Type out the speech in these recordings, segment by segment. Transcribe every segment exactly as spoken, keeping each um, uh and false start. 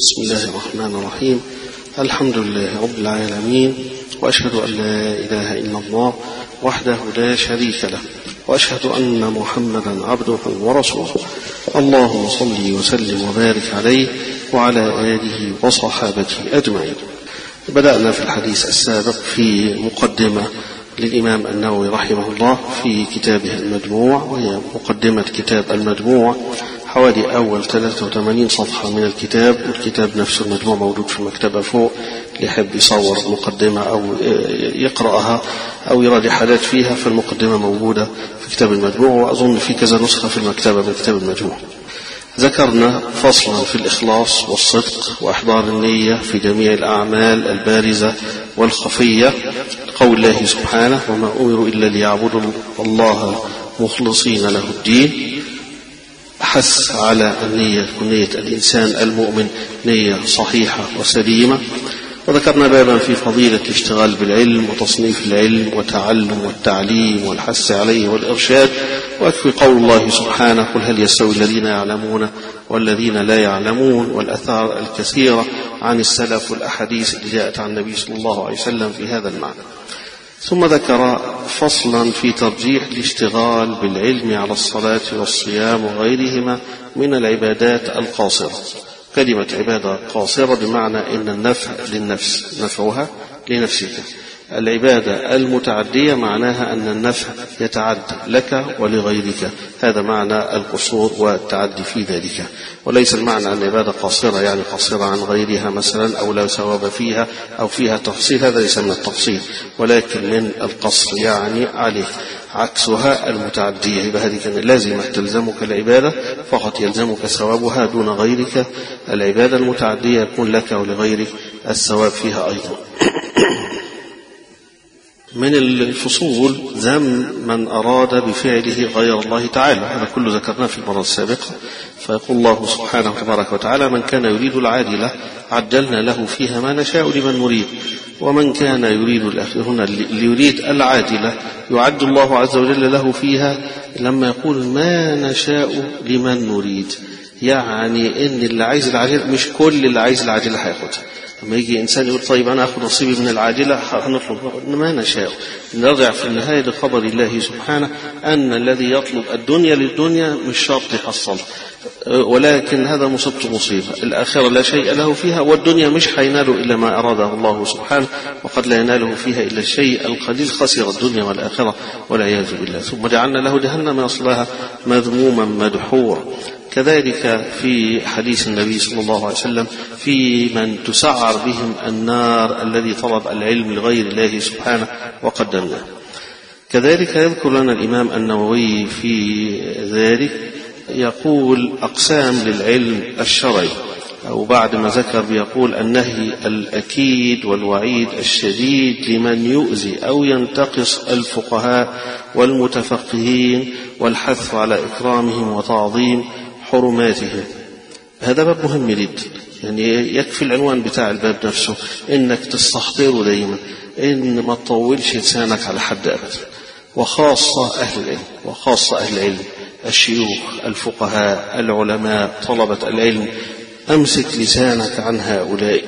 بسم الله الرحمن الرحيم. الحمد لله رب العالمين، وأشهد أن لا إله إلا الله وحده لا شريك له، وأشهد أن محمدا عبده ورسوله. اللهم صل وسلم وبارك عليه وعلى آله وصحابته أجمعين. بدأنا في الحديث السابق في مقدمة للإمام النووي رحمه الله في كتابه المجموع، وهي مقدمة كتاب المجموع، حوالي أول ثلاثة وثمانين صفحة من الكتاب، والكتاب نفسه المجموع موجود في المكتبة فوق، ليحب يصور مقدمة أو يقرأها أو يرى حالات فيها، فالمقدمة موجودة في كتاب المجموع، وأظن في كذا نسخة في المكتبة من كتاب المجموع. ذكرنا فصلا في الإخلاص والصدق وإحضار النية في جميع الأعمال البارزة والخفية، قول الله سبحانه: وما أمروا إلا ليعبدوا الله مخلصين له الدين. حث على النية، نية الإنسان المؤمن نية صحيحة وسليمة. وذكرنا بابا في فضيلة الاشتغال بالعلم وتصنيف العلم وتعلم والتعليم والحث عليه والإرشاد، وأكفي قول الله سبحانه: قل هل يستوي الذين يعلمون والذين لا يعلمون، والآثار الكثيرة عن السلف والأحاديث اللي جاءت عن النبي صلى الله عليه وسلم في هذا المعنى. ثم ذكر فصلا في ترجيح الاشتغال بالعلم على الصلاة والصيام وغيرهما من العبادات القاصرة. كلمة عبادة قاصرة بمعنى إن النفع للنفس، نفعها لنفسك. العبادة المتعدية معناها أن النفع يتعدى لك ولغيرك، هذا معنى القصور والتعدي في ذلك. وليس المعنى أن العبادة قاصرة يعني قاصرة عن غيرها مثلا، أو لا ثواب فيها أو فيها تفصيل، هذا ليس من التفصيل، ولكن من القصر يعني عليه. عكسها المتعدية، يبقى هذه كان لازمة تلزمك العبادة فقط يلزمك ثوابها دون غيرك. العبادة المتعدية يكون لك ولغيرك الثواب فيها أيضا. من الفصول ذم من أراد بفعله غير الله تعالى، هذا كله ذكرناه في المرة السابقة. فيقول الله سبحانه تبارك وتعالى: من كان يريد العاجلة عجلنا له فيها ما نشاء لمن نريد، ومن كان يريد هنا اللي يريد العاجلة يعد الله عز وجل له فيها لما يقول ما نشاء لمن نريد، يعني إن اللي عايز العاجلة مش كل اللي عايز العاجلة هياخدها. لما يجي إنسان يقول طيب أنا أخذ نصيبي من العاجلة، هنطلب ما نشاء. نرجع في النهاية لخبر الله سبحانه أن الذي يطلب الدنيا للدنيا مش شرط يحصل، ولكن هذا مصيبته مصيبة. الآخرة لا شيء له فيها، والدنيا مش هيناله إلا ما أراده الله سبحانه، وقد لا يناله فيها إلا الشيء القليل. خسر الدنيا والآخرة والعياذ بالله. ثم جعلنا له جهنم يصلاها مذموما مدحورا. كذلك في حديث النبي صلى الله عليه وسلم في من تسعر بهم النار الذي طلب العلم لغير الله سبحانه وقدمناه. كذلك يذكر لنا الإمام النووي في ذلك، يقول أقسام للعلم الشرعي، أو بعد ما ذكر بيقول النهي الأكيد والوعيد الشديد لمن يؤذي أو ينتقص الفقهاء والمتفقهين، والحث على إكرامهم وتعظيم حرماتهم. هذا باب مهم جدا، يعني يكفي العنوان بتاع الباب نفسه إنك تستحضره دايما، إن ما تطولش لسانك على حد أبدا، وخاصة أهل العلم، وخاصة أهل العلم الشيوخ الفقهاء العلماء طلبة العلم. أمسك لسانك عن هؤلاء.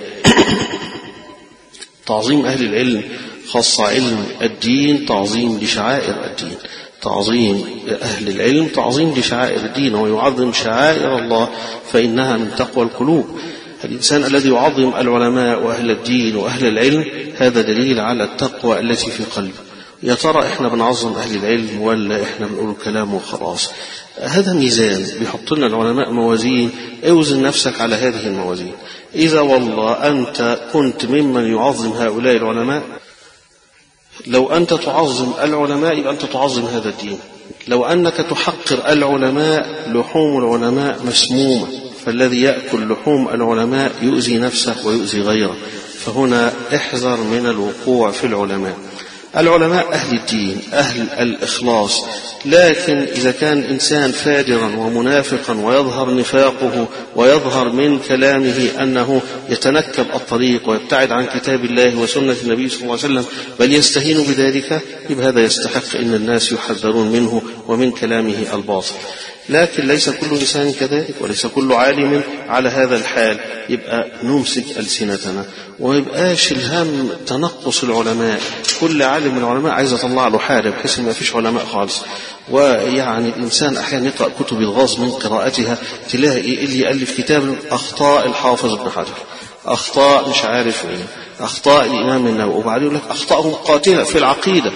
تعظيم أهل العلم خاصة علم الدين، تعظيم لشعائر الدين. تعظيم أهل العلم تعظيم لشعائر الدين، ويعظم شعائر الله فإنها من تقوى القلوب. الإنسان الذي يعظم العلماء وأهل الدين وأهل العلم هذا دليل على التقوى التي في قلبه. يا ترى إحنا بنعظم أهل العلم ولا إحنا بنقول كلام وخلاص؟ هذا ميزان بيحط لنا العلماء موازين، اوزن نفسك على هذه الموازين. إذا والله أنت كنت ممن يعظم هؤلاء العلماء، لو أنت تعظم العلماء يبقى أنت تعظم هذا الدين. لو أنك تحقر العلماء، لحوم العلماء مسمومة، فالذي يأكل لحوم العلماء يؤذي نفسه ويؤذي غيره. فهنا احذر من الوقوع في العلماء. العلماء أهل الدين، أهل الإخلاص، لكن إذا كان إنسان فاجرا ومنافقا ويظهر نفاقه ويظهر من كلامه أنه يتنكب الطريق ويبتعد عن كتاب الله وسنة النبي صلى الله عليه وسلم، بل يستهين بذلك، يبقى هذا يستحق أن الناس يحذرون منه ومن كلامه الباطل. لكن ليس كل إنسان كذلك، وليس كل عالم على هذا الحال. يبقى نمسك ألسنتنا وما يبقاش الهم تنقص العلماء. كل عالم من العلماء عايز يطلع له حاجة بحيث ما فيش علماء خالص. ويعني الإنسان أحيانا يقرأ كتب الغاز من قراءتها تلاقي اللي يألف كتاب أخطاء الحافظ ابن حجر، أخطاء مش عارف إيه، أخطاء الإمام النووي، وبعدين يقول لك أخطاءهم قاتلة في العقيدة،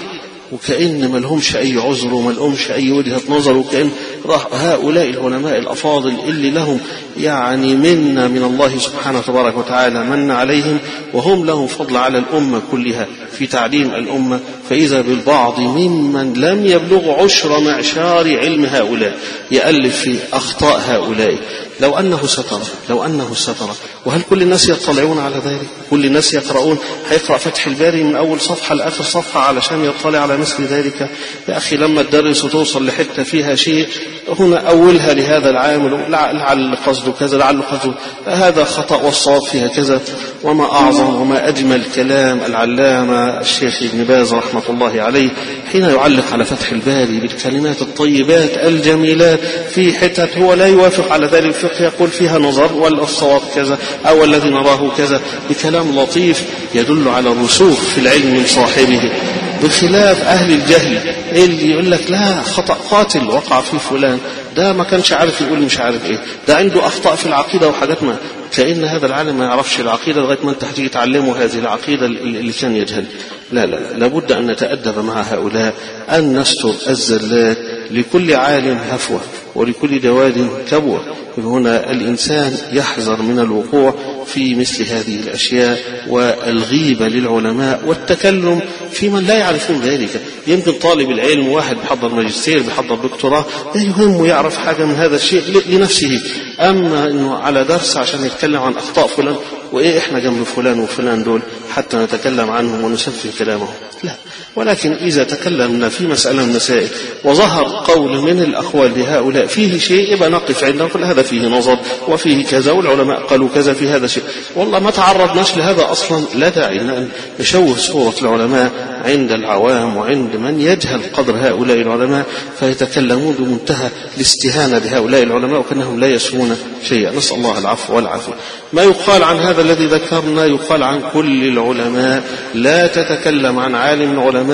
وكأن ما لهمش أي عذر وما لهمش أي وجهة نظر، وكأن هؤلاء العلماء الأفاضل اللي لهم يعني منا من الله سبحانه تبارك وتعالى من عليهم، وهم لهم فضل على الأمة كلها في تعليم الأمة، فإذا بالبعض ممن لم يبلغ عشر معشار علم هؤلاء يألف في أخطاء هؤلاء. لو أنه ستر لو أنه ستر وهل كل الناس يطلعون على ذلك؟ كل الناس يقرؤون، هيقرأ فتح الباري من أول صفحة لآخر صفحة علشان يطلع على مثل ذلك؟ يا أخي لما تدرس وتوصل لحتة فيها شيء هنا أولها لهذا العامل، لعل قصده كذا، لعل قصده هذا خطأ والصواب فيها كذا. وما أعظم وما أجمل كلام العلامة الشيخ ابن باز رحمة الله عليه حين يعلق على فتح الباري بالكلمات الطيبات الجميلات في حتت هو لا يوافق على ذلك الفقه، يقول فيها نظر والصواب كذا أو الذي نراه كذا، بكلام لطيف يدل على الرسوخ في العلم من صاحبه، بخلاف أهل الجهل اللي يقول لك لا خطأ قاتل وقع في فلان، ده ما كانش عارف يقول مش عارف ايه، ده عنده أخطاء في العقيدة وحاجات ما، كأن هذا العالم ما يعرفش العقيدة لغاية ما انت هتيجي تعلمه هذه العقيدة اللي كان يجهل. لا لا لابد أن نتأدب مع هؤلاء، أن نستر الزلات، لكل عالم هفوة ولكل جواد كبوة. هنا الإنسان يحذر من الوقوع في مثل هذه الأشياء والغيبة للعلماء والتكلم في من لا يعرفون ذلك. يمكن طالب العلم واحد بيحضر ماجستير بيحضر دكتوراه لا يهمه يعرف حاجة من هذا الشيء لنفسه، أما أنه على درس عشان يتكلم عن أخطاء فلان وإيه إحنا جنب فلان وفلان دول حتى نتكلم عنهم ونسفل كلامهم، لا. ولكن إذا تكلمنا في مسألة من المسائل وظهر قول من الأقوال لهؤلاء فيه شيء يبقى نقف عنده نقول هذا فيه نظر وفيه كذا والعلماء قالوا كذا في هذا شيء، والله ما تعرضناش لهذا أصلا، لا داعي أن نشوه صورة العلماء عند العوام وعند من يجهل قدر هؤلاء العلماء فيتكلمون بمنتهى الاستهانة بهؤلاء العلماء وكأنهم لا يسوون شيئا. نسأل الله العفو والعافية. ما يقال عن هذا الذي ذكرنا يقال عن كل العلماء، لا تتكلم عن عالم من العلماء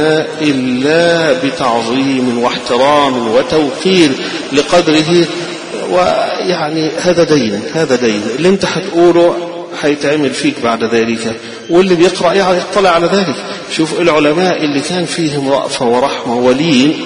إلا بتعظيم واحترام وتوقير لقدره، ويعني هذا دين هذا دين اللي انت هتقوله هيتعمل فيك بعد ذلك، واللي بيقرأ يطلع على ذلك. شوف العلماء اللي كان فيهم رأفة ورحمة ولين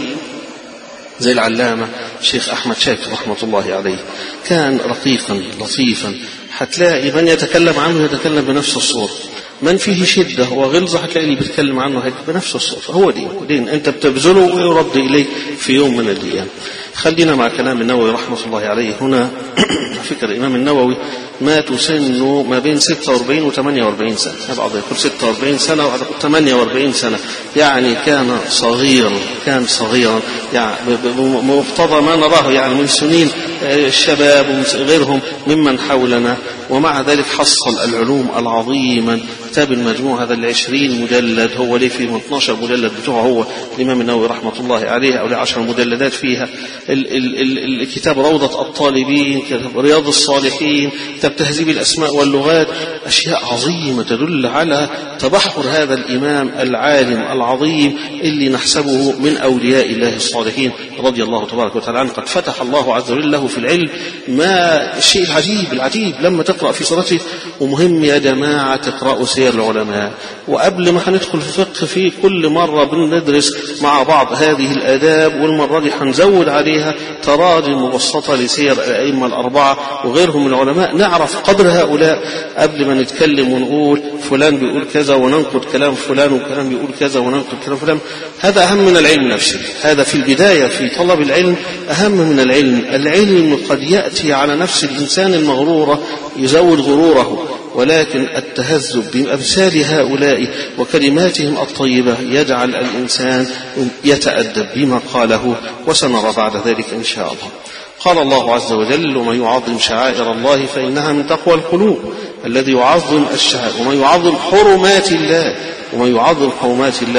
زي العلامة الشيخ أحمد شاكر رحمة الله عليه، كان رقيقا لطيفا، هتلاقي من يتكلم عنه يتكلم بنفس الصورة، من فيه شدة وغلظة هتلاقي اللي بيتكلم عنه بنفس الصورة. هو دين دين انت بتبذله ويرد إليه في يوم من الأيام. خلينا مع كلام النووي رحمة الله عليه. هنا فكر الإمام النووي مات سنه ما بين ستة وأربعين وثمانية وأربعين سنة، بعض يقول ستة وأربعين سنة وبعض يقول ثمانية وأربعين سنة، يعني كان صغيرا كان صغيرا يعني بمقتضى ما نراه يعني من سنين الشباب وغيرهم ممن حولنا، ومع ذلك حصل العلوم العظيمة. كتاب المجموع هذا العشرين مجلد هو ليه فيه اثناشر مجلد بتوعه هو الإمام النووي رحمة الله عليه، أو لعشر مجلدات فيها. ال ال ال الكتاب روضة الطالبين، كتاب رياض الصالحين، كتاب تهذيب الأسماء واللغات، أشياء عظيمة تدل على تبحر هذا الإمام العالم العظيم اللي نحسبه من أولياء الله الصالحين رضي الله تبارك وتعالى عنه. قد فتح الله عز وجل له في العلم ما الشيء العجيب العجيب لما تقرأ في سيرته. ومهم يا جماعة تقرأوا سير العلماء، وقبل ما هندخل في فقه في كل مرة بندرس مع بعض هذه الآداب، والمرة دي هنزود عليها تراجم مبسطة لسير الأئمة الأربعة وغيرهم من العلماء، نعرف قدر هؤلاء قبل ما نتكلم ونقول فلان بيقول كذا وننقد كلام فلان وكلام بيقول كذا وننقد كلام فلان. هذا أهم من العلم نفسه، هذا في البداية في طلب العلم أهم من العلم. العلم قد يأتي على نفس الإنسان المغرورة يزود غروره، ولكن التهذب بأمثال هؤلاء وكلماتهم الطيبة يجعل الإنسان يتأدب بما قاله، وسنرى بعد ذلك إن شاء الله. قال الله عز وجل: ومن يعظم شعائر الله فإنها من تقوى القلوب. الذي يعظم الشعائر ومن يعظم حرمات الله ومن يعظم حرمات الله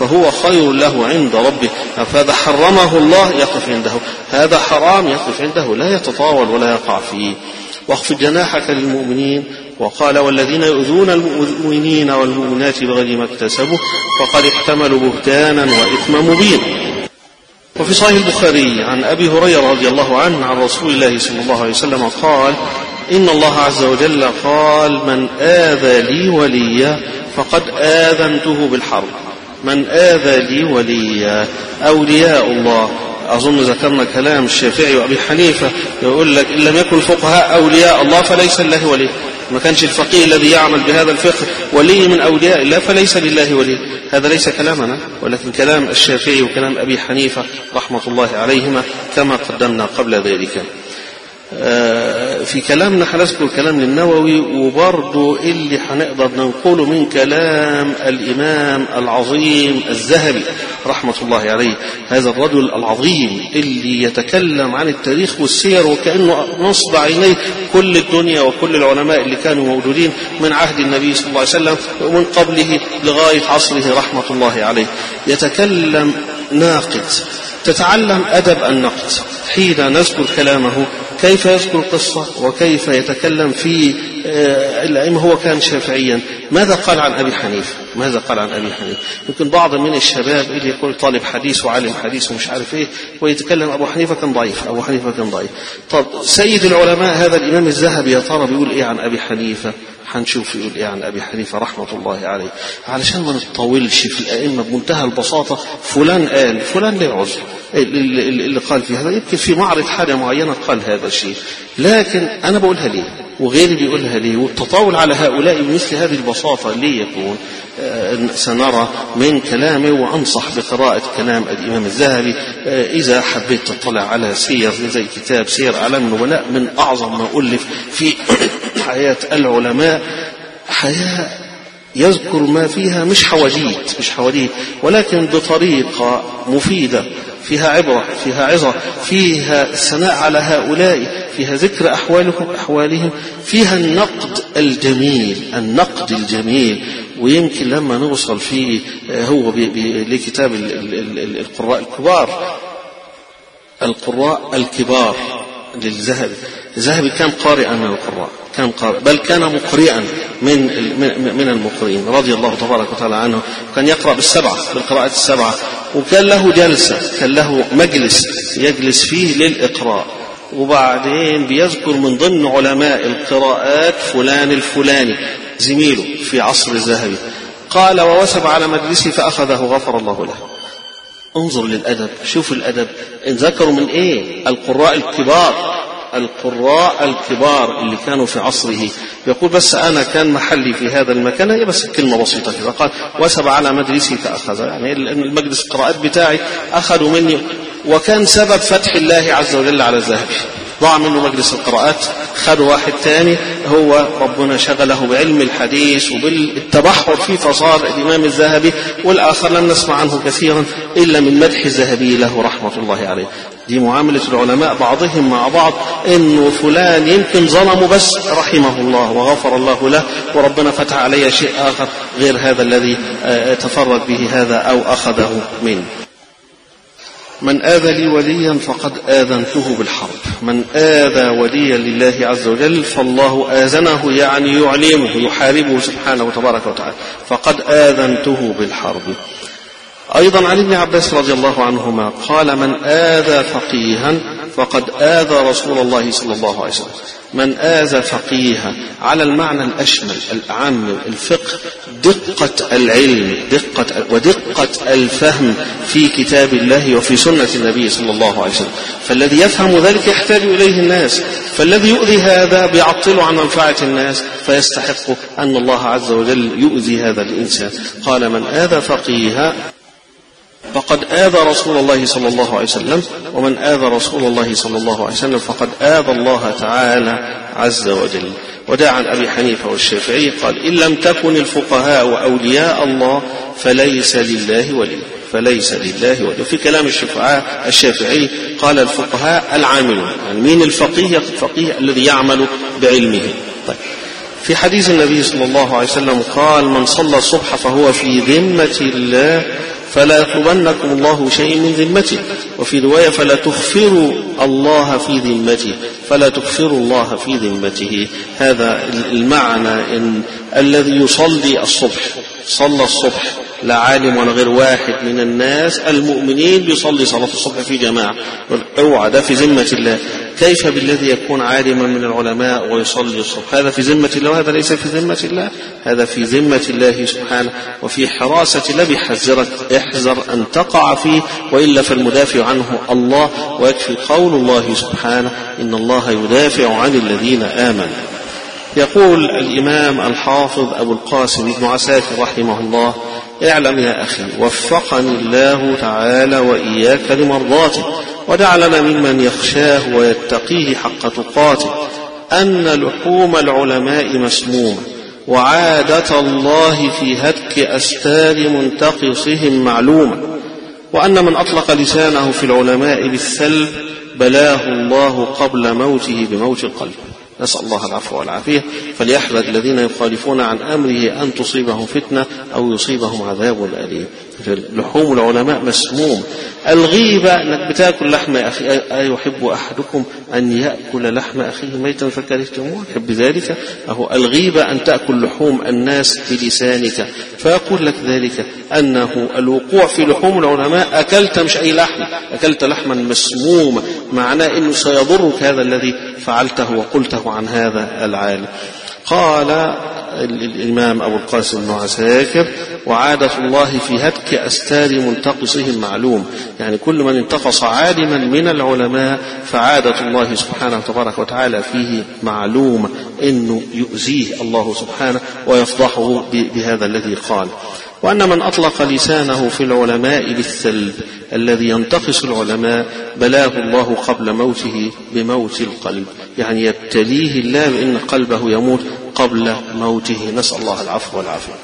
فهو خير له عند ربه، فهذا حرمه الله يقف عنده، هذا حرام يقف عنده، لا يتطاول ولا يقع فيه. واخفض جناحك للمؤمنين. وقال والذين يؤذون المؤمنين والمؤمنات بغير ما اكتسبوا فقد احتملوا بهتانا وإثما مبينا. وفي صحيح البخاري عن أبي هريرة رضي الله عنه عن رسول الله صلى الله عليه وسلم قال إن الله عز وجل قال من آذى لي وليا فقد آذنته بالحرب. من آذى لي وليا أولياء الله. أظن ذكرنا كلام الشافعي وأبي حنيفة يقول لك إن لم يكن الفقهاء أولياء الله فليس لله ولي، ما كانش الفقيه الذي يعمل بهذا الفقه ولي من أولياء الله فليس لله ولي. هذا ليس كلامنا ولكن كلام الشافعي وكلام أبي حنيفة رحمة الله عليهما كما قدمنا قبل ذلك. في كلامنا هنذكر كلام للنووي وبرضه اللي هنقدر ننقله من كلام الإمام العظيم الذهبي رحمة الله عليه، هذا الرجل العظيم اللي يتكلم عن التاريخ والسير وكأنه نصب عينيه كل الدنيا وكل العلماء اللي كانوا موجودين من عهد النبي صلى الله عليه وسلم ومن قبله لغاية عصره رحمة الله عليه. يتكلم ناقد، تتعلم أدب النقد حين نذكر كلامه، كيف يذكر القصة وكيف يتكلم في الأئمة. هو كان شافعيا، ماذا قال عن أبي حنيفة؟ ماذا قال عن أبي حنيفة؟ يمكن بعض من الشباب اللي يقول طالب حديث وعالم حديث ومش عارف إيه ويتكلم أبو حنيفة كان ضعيف، أبو حنيفة كان ضعيف. طب سيد العلماء هذا الإمام الذهبي يا ترى بيقول إيه عن أبي حنيفة؟ هنشوف يقول إيه عن أبي حنيفة رحمة الله عليه، علشان ما نتطولش في الأئمة بمنتهى البساطة. فلان قال، فلان له عذر اللي, اللي قال في هذا، يمكن في معرض حاجة معينة قال هذا الشيء، لكن أنا بقولها ليه وغيري بيقولها ليه، والتطاول على هؤلاء بمثل هذه البساطة ليه يكون؟ آه سنرى من كلامه، وأنصح بقراءة كلام الإمام الذهبي آه إذا حبيت تطلع على سير زي كتاب سير أعلام النبلاء من أعظم ما ألف في حياة العلماء، حياة يذكر ما فيها مش حواديت مش حواديت ولكن بطريقة مفيدة، فيها عبرة، فيها عظة، فيها الثناء على هؤلاء، فيها ذكر أحوالهم أحوالهم فيها النقد الجميل النقد الجميل. ويمكن لما نوصل فيه هو لكتاب القراء الكبار القراء الكبار للذهبي. الذهبي كان قارئا من القراء، كان قارئ بل كان مقرئا من من المقرئين رضي الله تبارك وتعالى عنه. كان يقرأ بالسبعة بالقراءة السبعة، وكان له جلسة، كان له مجلس يجلس فيه للإقراء. وبعدين بيذكر من ضمن علماء القراءات فلان الفلاني زميله في عصر الذهبي، قال ووثب على مجلسه فأخذه غفر الله له. انظر للأدب، شوف الأدب. إن ذكروا من إيه؟ القراء الكبار القراء الكبار اللي كانوا في عصره. يقول بس أنا كان محلي في هذا المكان، هي بس كلمة بسيطة كده، قال وثب على مجلسي فأخذ، يعني المجلس القراءات بتاعي أخذوا مني، وكان سبب فتح الله عز وجل على الذهبي. ضاع منه مجلس القراءات، خدوا واحد تاني هو ربنا شغله بعلم الحديث وبالتبحر فيه فصار الإمام الذهبي، والآخر لم نسمع عنه كثيرا إلا من مدح الذهبي له رحمة الله عليه. دي معاملة العلماء بعضهم مع بعض، إنه فلان يمكن ظلمه بس رحمه الله وغفر الله له، وربنا فتح عليه شيء آخر غير هذا الذي تفرد به هذا أو أخذه منه. من آذى لي وليا فقد آذنته بالحرب. من آذى وليا لله عز وجل فالله آذنه، يعني يعلمه يحاربه سبحانه وتبارك وتعالى، فقد آذنته بالحرب. أيضا عن ابن عباس رضي الله عنهما قال من آذى فقيها فقد آذى رسول الله صلى الله عليه وسلم. من آذى فقيها على المعنى الأشمل الأعم، الفقه دقة العلم دقة ودقة الفهم في كتاب الله وفي سنة النبي صلى الله عليه وسلم، فالذي يفهم ذلك يحتاج إليه الناس، فالذي يؤذي هذا بيعطل عن منفعة الناس فيستحق أن الله عز وجل يؤذي هذا الإنسان. قال من آذى فقيها فقد آذى رسول الله صلى الله عليه وسلم، ومن آذى رسول الله صلى الله عليه وسلم فقد آذى الله تعالى عز وجل. وده عن أبي حنيفة والشافعي قال إن لم تكن الفقهاء وأولياء الله فليس لله ولي فليس لله ولي. في كلام الشفعاء الشافعي قال الفقهاء العاملون، يعني مين الفقيه؟ الفقيه الذي يعمل بعلمه. طيب في حديث النبي صلى الله عليه وسلم قال من صلى الصبح فهو في ذمة الله فلا يطلبنكم الله شيء من ذمته. وفي رواية فلا تخفروا الله في ذمته، فلا تكفروا الله في ذمته. هذا المعنى إن الذي يصلي الصبح صلى الصبح لا عالم ولا غير واحد من الناس المؤمنين بيصلي صلاة الصبح في جماعة، اوعى ده في ذمة الله. كيف بالذي يكون عالما من العلماء ويصلي الصبح؟ هذا في ذمة الله وهذا ليس في ذمة الله، هذا في ذمة الله سبحانه وفي حراسة الله. بيحذرك احذر أن تقع فيه، وإلا فالمدافع عنه الله، ويكفي قول الله سبحانه إن الله يدافع عن الذين آمنوا. يقول الإمام الحافظ أبو القاسم بن عساكر رحمه الله: اعلم يا أخي وفقني الله تعالى وإياك لمرضاته وجعلنا ممن يخشاه ويتقيه حق تقاته، أن لحوم العلماء مسمومة، وعادة الله في هتك أستار منتقصهم معلومة، وأن من أطلق لسانه في العلماء بالسلب بلاه الله قبل موته بموت القلب. نسأل الله العفو والعافية. فليحذر الذين يخالفون عن أمره أن تصيبهم فتنة أو يصيبهم عذاب أليم. لحوم العلماء مسموم. الغيبة أنك بتاكل لحم أخي، أيحب أحدكم أن يأكل لحم أخيه ميتا فكرهتموه؟ يحب ذلك؟ أهو الغيبة أن تأكل لحوم الناس بلسانك، فيقول لك ذلك أنه الوقوع في لحوم العلماء أكلت مش أي لحم، أكلت لحما مسموما، معناه أنه سيضرك هذا الذي فعلته وقلته عن هذا العالم. قال الإمام أبو القاسم بن عساكر: وعادة الله في هتك أستار منتقصهم معلوم، يعني كل من انتقص عالما من العلماء فعادة الله سبحانه تبارك وتعالى فيه معلوم، إنه يؤذيه الله سبحانه ويفضحه بهذا الذي قال. وأن من أطلق لسانه في العلماء بالسلب الذي ينتقص العلماء بلاه الله قبل موته بموت القلب، يعني يبتليه الله بأن قلبه يموت قبل موته. نسأل الله العفو والعافية.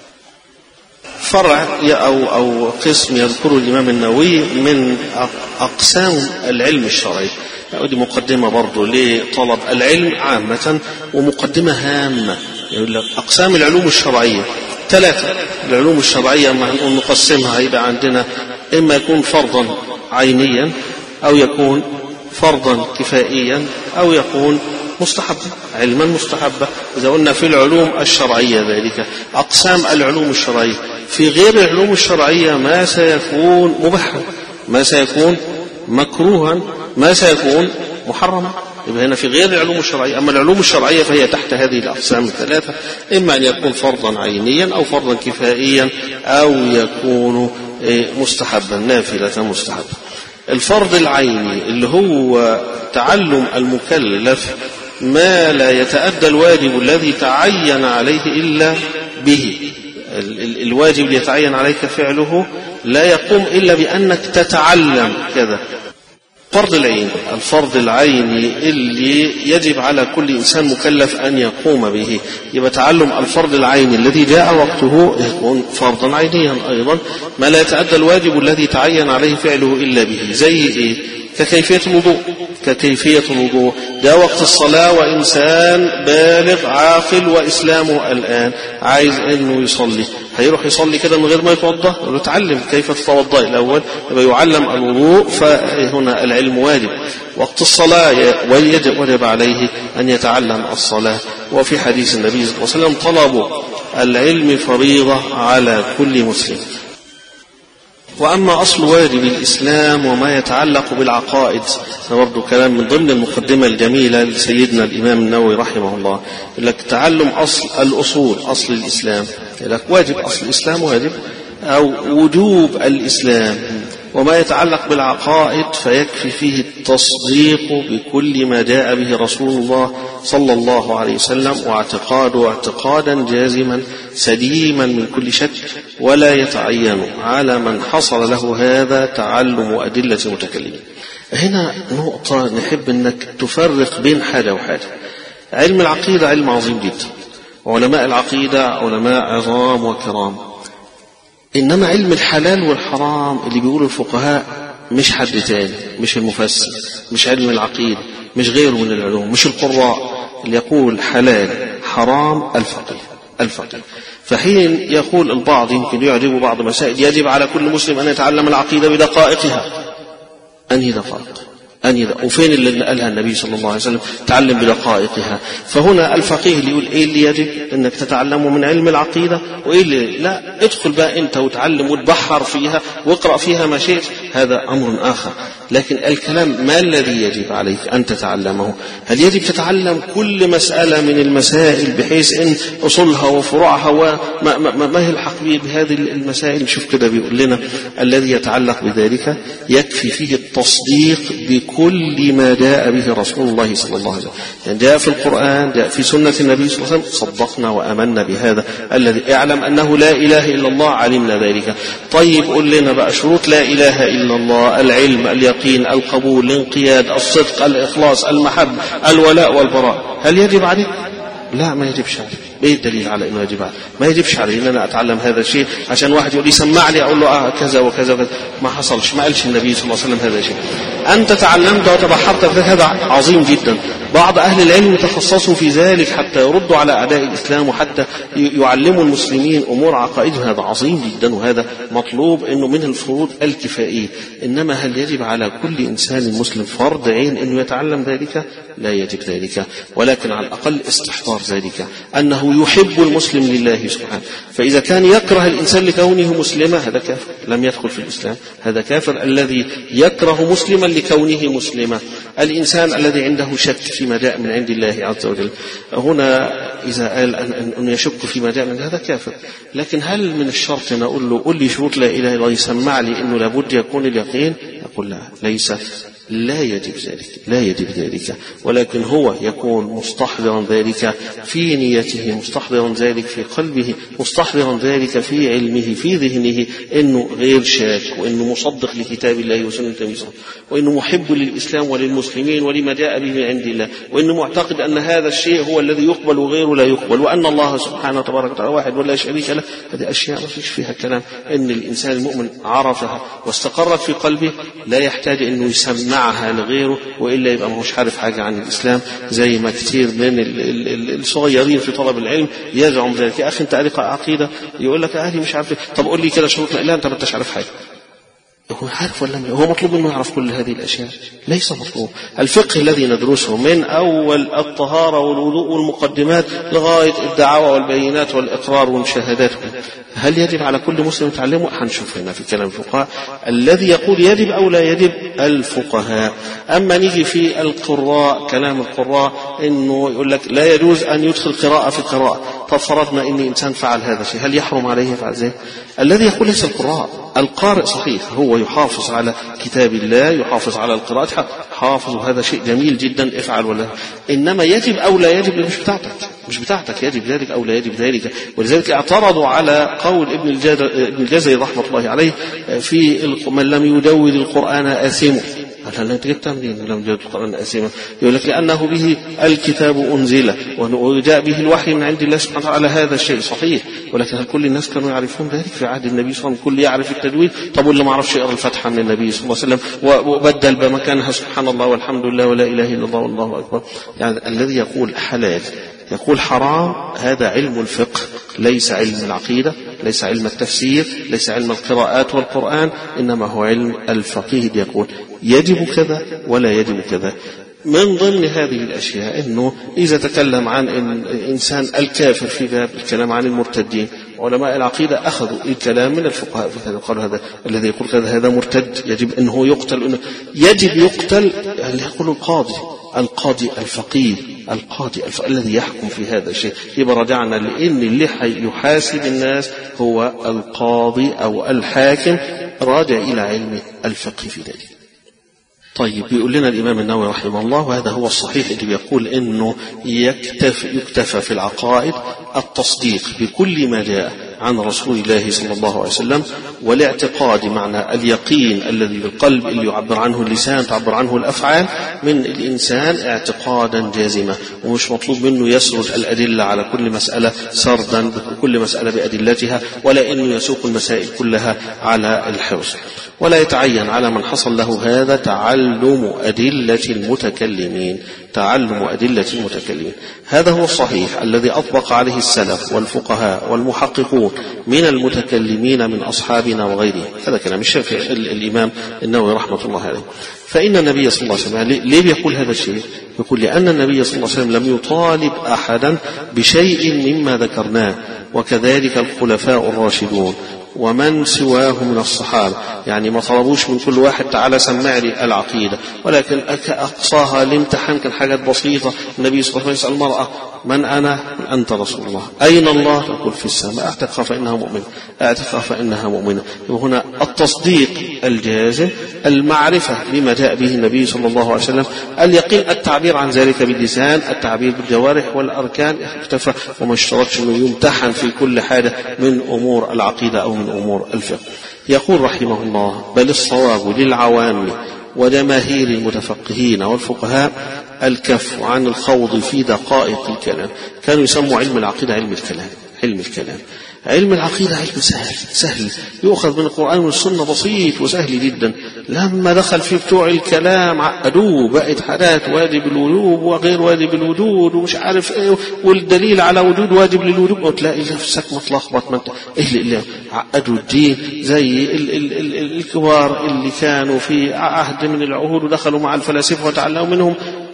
فرع أو, أو قسم يذكره الإمام النووي من أقسام العلم الشرعي. ودي مقدمة برضو لطلب العلم عامة ومقدمة هامة. يقول لك أقسام العلوم الشرعية ثلاثة. العلوم الشرعية ما هنقول نقسمها يبقى عندنا إما يكون فرضا عينيا أو يكون فرضا كفائيا أو يكون مستحبا، علما مستحبا. إذا قلنا في العلوم الشرعية ذلك أقسام العلوم الشرعية. في غير العلوم الشرعية ما سيكون مباحا، ما سيكون مكروها، ما سيكون محرما. يبقى هنا في غير العلوم الشرعية. أما العلوم الشرعية فهي تحت هذه الأقسام الثلاثة، إما أن يكون فرضا عينيا أو فرضا كفائيا أو يكون مستحبا نافلة مستحبا. الفرض العيني اللي هو تعلم المكلف ما لا يتأدى الواجب الذي تعين عليه إلا به. الواجب اللي يتعين عليك فعله لا يقوم إلا بأنك تتعلم كذا. فرض العين، الفرض العيني اللي يجب على كل إنسان مكلف أن يقوم به، يبقى تعلم الفرض العيني الذي جاء وقته يكون فرضا عينيا أيضا، ما لا يتأدى الواجب الذي تعين عليه فعله إلا به. زي إيه؟ ككيفية الوضوء. ككيفية الوضوء جاء وقت الصلاة وإنسان بالغ عاقل وإسلامه الآن عايز أنه يصلي، هيروح يصلي كده من غير ما يتوضأ؟ يتعلم كيف تتوضأ الأول، يبقى يعلم الوضوء. فهنا العلم واجب. وقت الصلاة ويجب, وجب عليه أن يتعلم الصلاة. وفي حديث النبي صلى الله عليه وسلم طلب العلم فريضة على كل مسلم. وأما أصل واجب الإسلام وما يتعلق بالعقائد، برضو كلام من ضمن المقدمة الجميلة لسيدنا الإمام النووي رحمه الله. لك تعلم أصل الأصول، أصل الإسلام، لك واجب أصل الإسلام واجب أو وجوب الإسلام. وما يتعلق بالعقائد فيكفي فيه التصديق بكل ما جاء به رسول الله صلى الله عليه وسلم، واعتقاده اعتقادا جازما سليما من كل شك، ولا يتعين على من حصل له هذا تعلم أدلة المتكلمين. هنا نقطة نحب أنك تفرق بين حاجة وحاجة. علم العقيدة علم عظيم جدا، علماء العقيدة علماء عظام وكرام، إنما علم الحلال والحرام اللي بيقولوا الفقهاء مش حد تاني، مش المفسر، مش علم العقيدة، مش غيره من العلوم، مش القراء. اللي يقول حلال حرام الفقيه، الفقيه. فحين يقول البعض يمكن يعجب بعض مسائل يجب على كل مسلم أن يتعلم العقيدة بدقائقها، أنهي دقائق؟ أنهي دقائق؟ وفين اللي قالها النبي صلى الله عليه وسلم تعلم بدقائقها؟ فهنا الفقيه اللي يقول إيه اللي يجب أنك تتعلمه من علم العقيدة وإيه اللي لا، ادخل بقى أنت وتعلم وتبحر فيها واقرأ فيها ما شئت، هذا أمر آخر. لكن الكلام ما الذي يجب عليك أن تتعلمه؟ هل يجب تتعلم كل مسألة من المسائل بحيث أن أصولها وفروعها وما ما, ما هي الحق بهذه المسائل؟ شوف كده بيقول لنا الذي يتعلق بذلك يكفي فيه التصديق بكل ما جاء به رسول الله صلى الله عليه وسلم، يعني جاء في القرآن، جاء في سنة النبي صلى الله عليه وسلم، صدقنا وأمنا بهذا الذي اعلم أنه لا إله إلا الله، علمنا ذلك. طيب قل لنا بقى شروط لا إله إلا الله: العلم، اليقين، القبول، الانقياد، الصدق، الإخلاص، المحبة، الولاء والبراء. هل يجب عليك؟ لا، ما يجبش عليك. ايه الدليل على انه يجب عليك؟ ما يجبش علي ان انا اتعلم هذا الشيء عشان واحد يقول لي سمع لي اقول له اه كذا وكذا وكذا. ما حصلش، ما قالش النبي صلى الله عليه وسلم هذا الشيء. انت تعلمت وتبحرت في هذا عظيم جدا. بعض اهل العلم تخصصوا في ذلك حتى يردوا على اعداء الاسلام وحتى يعلموا المسلمين امور عقائدهم، هذا عظيم جدا وهذا مطلوب، انه من الفروض الكفائيه. انما هل يجب على كل انسان مسلم فرض عين انه يتعلم ذلك؟ لا يجب ذلك، ولكن على الاقل استحضار ذلك انه يحب المسلم لله سبحانه. فاذا كان يكره الانسان لكونه مسلما هذا كافر، لم يدخل في الاسلام، هذا كافر. الذي يكره مسلما لكونه مسلما، الانسان الذي عنده شك فيما جاء من عند الله عز وجل، هنا اذا قال ان يشك فيما جاء من هذا كافر. لكن هل من الشرط ان اقول له قل لي شروط لا اله الا الله يسمع لي انه لابد يكون اليقين؟ يقول لا، ليس، لا يجب ذلك، لا يجب ذلك، ولكن هو يكون مستحضرا ذلك في نيته، مستحضرا ذلك في قلبه، مستحضرا ذلك في علمه، في ذهنه، انه غير شاك، وانه مصدق لكتاب الله وسنة النبي صلى الله عليه وسلم، وانه محب للاسلام وللمسلمين ولما جاء به من عند الله، وانه معتقد ان هذا الشيء هو الذي يقبل وغيره لا يقبل، وان الله سبحانه وتبارك وتعالى واحد ولا شريك له. هذه اشياء ما فيش فيها كلام. ان الانسان المؤمن عرفها واستقرت في قلبه لا يحتاج انه يسمع معها لغيره، وإلا يبقى مش عارف حاجة عن الإسلام، زي ما كتير من الصغيرين في طلب العلم يزعم ذلك. يا أخي أنت قاري عقيدة، يقول لك أهلي مش عارف، طب قول لي كده شروط. لا، أنت ما انتش عارف حاجة. هو عارف ولا لا؟ هو مطلوب منه يعرف كل هذه الأشياء؟ ليس مطلوب. الفقه الذي ندرسه من أول الطهارة والوضوء والمقدمات لغاية الدعوة والبينات والإقرار والشهادات، هل يجب على كل مسلم يتعلمه؟ هنشوف هنا في كلام الفقهاء الذي يقول يجب أو لا يجب الفقهاء. أما نيجي في القراء، كلام القراء إنه يقول لك لا يجوز أن يدخل قراءة في قراءة. طب فرضنا إن إنسان فعل هذا الشيء، هل يحرم عليه يفعل ذلك؟ الذي يقول ليس القراء، القارئ صحيح هو يحافظ على كتاب الله، يحافظ على القراءة، حافظ، وهذا شيء جميل جدا، افعل ولا. إنما يجب أو لا يجب مش بتاعتك، مش بتاعتك يجب ذلك أو لا يجب ذلك. ولذلك اعترضوا على قول ابن الجزري رحمة الله عليه في من لم يدون القرآن آثمه. هل لا تجبتها منين لم يدون القرآن آثمه؟ يقول لك لأنه به الكتاب أنزل وجاء به الوحي من عند الله سبحانه وتعالى. هذا الشيء صحيح، ولكن هل كل الناس كانوا يعرفون ذلك في عهد النبي صلى الله عليه وسلم؟ كل يعرف التجويد؟ طب واللي ما عرفش يقرأ الفاتحة من النبي صلى الله عليه وسلم وبدل بمكانها سبحان الله والحمد لله ولا إله إلا الله والله أكبر؟ يعني الذي يقول حلال يقول حرام، هذا علم الفقه، ليس علم العقيدة، ليس علم التفسير، ليس علم القراءات والقرآن، إنما هو علم الفقيه يقول يجب كذا ولا يجب كذا. من ضمن هذه الأشياء أنه إذا تكلم عن إنسان الكافر في باب الكلام عن المرتدين، علماء العقيدة أخذوا الكلام من الفقهاء في هذا، قالوا هذا الذي يقول كذا هذا مرتد يجب أنه يقتل، أنه يجب يقتل. اللي يقول القاضي، القاضي الفقيه، القاضي الف... الذي يحكم في هذا الشيء. يبقى رجعنا لأن اللي يحاسب الناس هو القاضي أو الحاكم، راجع إلى علم الفقه في ذلك. طيب بيقول لنا الإمام النووي رحمه الله، وهذا هو الصحيح اللي بيقول إنه يكتفى, يكتفى في العقائد التصديق بكل ما جاء عن رسول الله صلى الله عليه وسلم، والاعتقاد معنى اليقين الذي بالقلب اللي يعبر عنه اللسان تعبر عنه الأفعال من الإنسان اعتقادا جازما، ومش مطلوب منه يسرد الأدلة على كل مسألة سردا كل مسألة بأدلتها، ولا إنه يسوق المسائل كلها على الحرص. ولا يتعين على من حصل له هذا تعلم أدلة المتكلمين، تعلم أدلة المتكلمين. هذا هو الصحيح الذي أطبق عليه السلف والفقهاء والمحققون من المتكلمين من أصحابنا وغيرهم. هذا كلام الشافعي الإمام النووي رحمة الله عليه. فإن النبي صلى الله عليه وسلم ليه بيقول هذا الشيء؟ يقول لأن النبي صلى الله عليه وسلم لم يطالب أحدا بشيء مما ذكرناه، وكذلك الخلفاء الراشدون ومن سواه من الصحابة. يعني ما طلبوش من كل واحد تعالى سمع لي العقيدة، ولكن أقصاها الامتحان كان حاجات بسيطة. النبي صلى الله عليه وسلم يسأل المرأة من أنا؟ أنت رسول الله. أين الله؟ تقول في السماء. أعتقها فإنها مؤمنة، أعتقها فإنها مؤمنة. وهنا التصديق الجازم، المعرفة بما جاء به النبي صلى الله عليه وسلم، اليقين، التعبير عن ذلك باللسان، التعبير بالجوارح والأركان اختفى، وما اشترطش أنه يمتحن في كل حاجة من أمور العقيدة أو من أمور الفقه. يقول رحمه الله: بل الصواب للعوام وجماهير المتفقهين والفقهاء الكف عن الخوض في دقائق الكلام. كانوا يسموا علم العقيدة علم الكلام. علم الكلام علم العقيدة علم سهل سهل يؤخذ من القرآن والسنة، بسيط وسهل جدا. لما دخل في بتوع الكلام عقدوه، بقت حاجات واجب الوجوب وغير واجب الوجود ومش عارف ايه، والدليل على وجود واجب للوجوب، وتلاقي نفسك متلخبط. ما ايه اللي عقدوا الدين زي ال ال ال الكبار اللي كانوا في عهد من العهود ودخلوا مع الفلاسفة وتعلموا منهم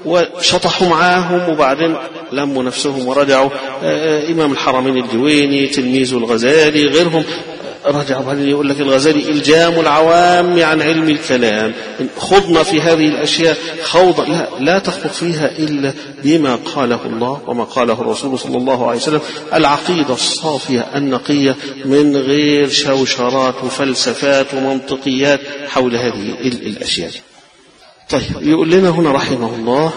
وشطحوا معاهم، وبعدين لموا نفسهم ورجعوا. إمام الحرمين الجويني، تلميذ الغزالي، غيرهم رجعوا بعدين يقول لك الغزالي إلجام العوام عن علم الكلام. خضنا في هذه الأشياء خوضا لا, لا تخوض فيها إلا بما قاله الله وما قاله الرسول صلى الله عليه وسلم، العقيدة الصافية النقية من غير شوشرات وفلسفات ومنطقيات حول هذه الأشياء. طيب، يقول لنا هنا رحمه الله: